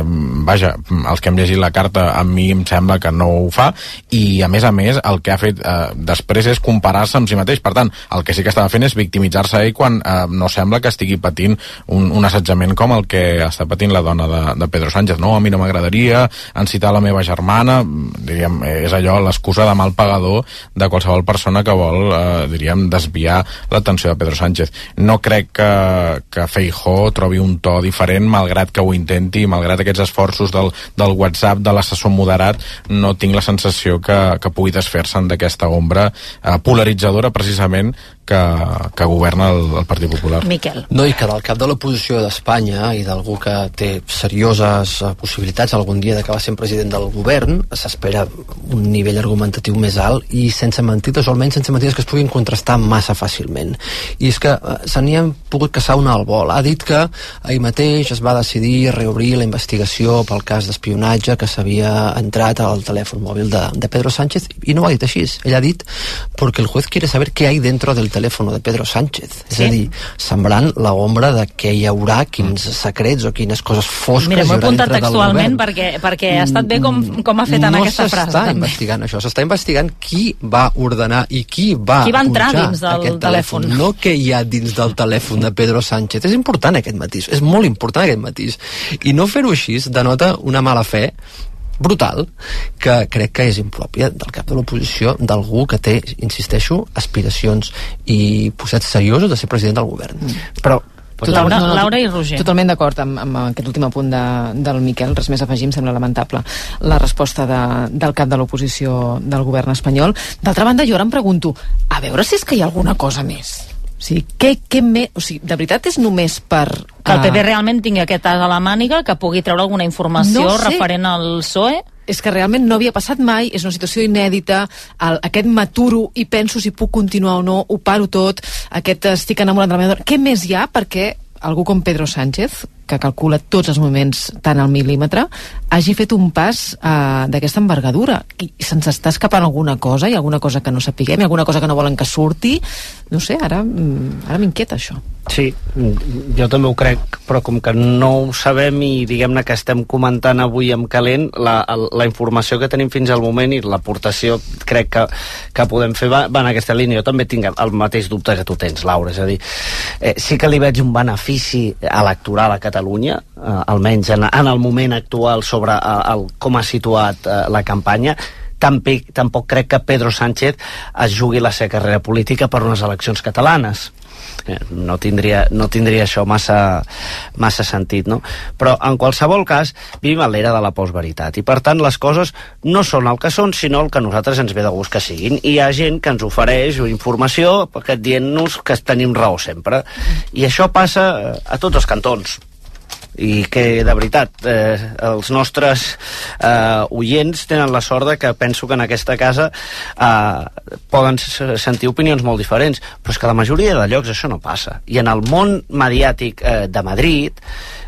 els que hem llegit la carta a mi em sembla que no ho fa, i a més el que ha fet després és comparar-se amb si mateix. Per tant, el que sí que estava fent és victimitzar-se ell quan no sembla que estigui patint un assetjament com el que està patint la dona de Pedro Sánchez. No, a mi no m'agradaria incitar la meva germana, diríem, és allò l'excusa de mal pagador de qualsevol persona que vol, desviar l'atenció de Pedro Sánchez. No crec que Feijóo trobi un to diferent, malgrat que ho intenti, malgrat aquests esforços del WhatsApp, de l'assessor moderat, no tinc la sensació que pugui desfer-se'n d'aquesta ombra polaritzadora, precisament, que governa el Partit Popular. Miquel. No, i que del cap de l'oposició d'Espanya i d'algú que té serioses possibilitats algun dia d'acabar sent president del govern, s'espera un nivell argumentatiu més alt i sense mentides, o almenys sense mentides que es puguin contrastar massa fàcilment. I és que se n'hi ha pogut caçar una al vol. Ha dit que ahir mateix es va decidir reobrir la investigació pel cas d'espionatge que s'havia entrat al telèfon mòbil de Pedro Sánchez, i no ho ha dit així. Ell ha dit porque el juez quiere saber qué hay dentro del telèfon de Pedro Sánchez. Sí? És a dir, sembrant la ombra de què hi haurà, quins secrets o quines coses fosques hi haurà dintre del govern. Mira, m'ho he apuntat textualment perquè ha estat bé com ha fet en aquesta frase. No s'està investigant això, s'està investigant qui va ordenar i qui va entrar dins del telèfon. No què hi ha dins del telèfon de Pedro Sánchez. És important aquest matís, és molt important aquest matís. I no fer-ho així denota una mala fe brutal, que crec que és impròpia del cap de l'oposició, d'algú que té, insisteixo, aspiracions i posats seriosos de ser president del govern. Però Laura i Roger. Totalment d'acord amb aquest últim apunt del Miquel, res més a afegir, em sembla lamentable la resposta del cap de l'oposició del govern espanyol. D'altra banda, jo ara em pregunto, a veure si és que hi ha alguna cosa més. O sigui, de veritat és només per... Que el PP realment tingui aquest as a la màniga, que pugui treure alguna informació referent al PSOE? És que realment no havia passat mai, és una situació inèdita, aquest m'aturo i penso si puc continuar o no, ho paro tot, aquest estic enamorat de la meva dona. Què més hi ha perquè algú com Pedro Sánchez, que calcula tots els moments tant al mil·límetre, hagi fet un pas d'aquesta envergadura? I se'ns està escapant alguna cosa? Hi ha alguna cosa que no sapiguem? Hi ha alguna cosa que no volen que surti? No sé, ara m'inquieta això. Sí, jo també ho crec, però com que no ho sabem i diguem-ne que estem comentant avui en calent, la informació que tenim fins al moment i l'aportació crec que podem fer va en aquesta línia. Jo també tinc el mateix dubte que tu tens, Laura, és a dir, sí que li veig un benefici electoral a Catalunya, almenys en el moment actual sobre com ha situat la campanya. Tampoc crec que Pedro Sánchez es jugui la seva carrera política per unes eleccions catalanes. No tindria això massa sentit, no? Però en qualsevol cas vivim a l'era de la postveritat i per tant les coses no són el que són, sinó el que a nosaltres ens ve de gust que siguin, i hi ha gent que ens ofereix informació dient-nos que tenim raó sempre, i això passa a tots els cantons. I que, de veritat, els nostres oients tenen la sort de que penso que en aquesta casa poden sentir opinions molt diferents, però és que a la majoria de llocs això no passa. I en el món mediàtic de Madrid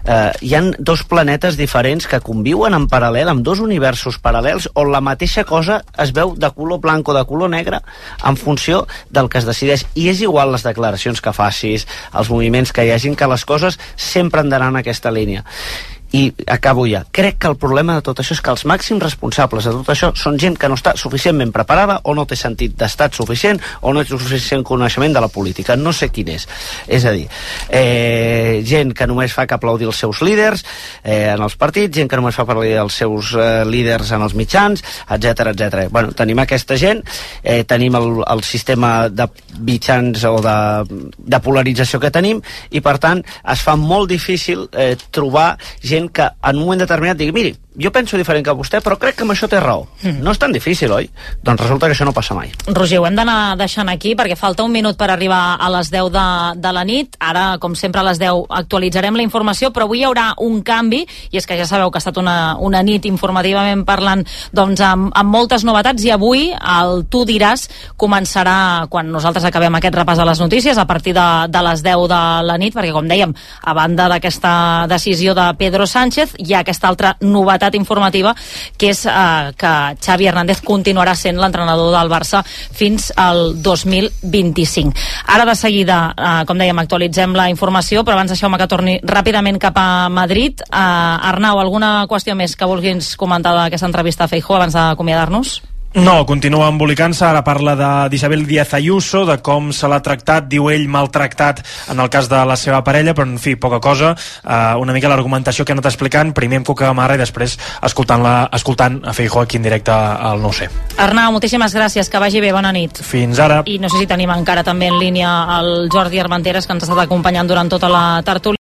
hi han dos planetes diferents que conviuen en paral·lel, amb dos universos paral·lels, on la mateixa cosa es veu de color blanc o de color negre en funció del que es decideix. I és igual les declaracions que facis, els moviments que hi hagin, que les coses sempre han d'anar en aquesta línia. I acabo ja. Crec que el problema de tot això és que els màxims responsables de tot això són gent que no està suficientment preparada o no té sentit d'estat suficient o no té suficient coneixement de la política. No sé quin és. És a dir, gent que només fa que aplaudir els seus líders en els partits, gent que només fa aplaudir els seus líders en els mitjans, etc etc. Bueno, tenim aquesta gent, tenim el sistema de mitjans o de polarització que tenim, i per tant es fa molt difícil trobar gent que en un moment determinat digui, miri, jo penso diferent que vostè, però crec que amb això té raó. No és tan difícil, oi? Doncs resulta que això no passa mai. Roger, ho hem d'anar deixant aquí perquè falta un minut per arribar a les 10 de la nit. Ara, com sempre, a les 10 actualitzarem la informació, però avui hi haurà un canvi, i és que ja sabeu que ha estat una nit informativament parlant doncs, amb moltes novetats, i avui el Tu diràs començarà quan nosaltres acabem aquest repàs a les notícies, a partir de les 10 de la nit, perquè, com dèiem, a banda d'aquesta decisió de Pedro Sánchez, hi ha aquesta altra novetat informativa, que és que Xavi Hernández continuarà sent l'entrenador del Barça fins al 2025. Ara de seguida, com dèiem, actualitzem la informació, però abans deixeu-me que torni ràpidament cap a Madrid. Arnau, alguna qüestió més que vulguis comentar d'aquesta entrevista a Feijóo abans d'acomiadar-nos? No, continua embolicant-se. Ara parla d'Isabel Díaz Ayuso, de com se l'ha tractat, diu ell, maltractat en el cas de la seva parella, però en fi, poca cosa. Una mica l'argumentació que ha anat explicant, primer amb Cuca Gamarra i després escoltant a Feijóo aquí en directe al 9C. Arnau, moltíssimes gràcies, que vagi bé, bona nit. Fins ara. I no sé si tenim encara també en línia el Jordi Armenteres, que ens ha estat acompanyant durant tota la tertúlia.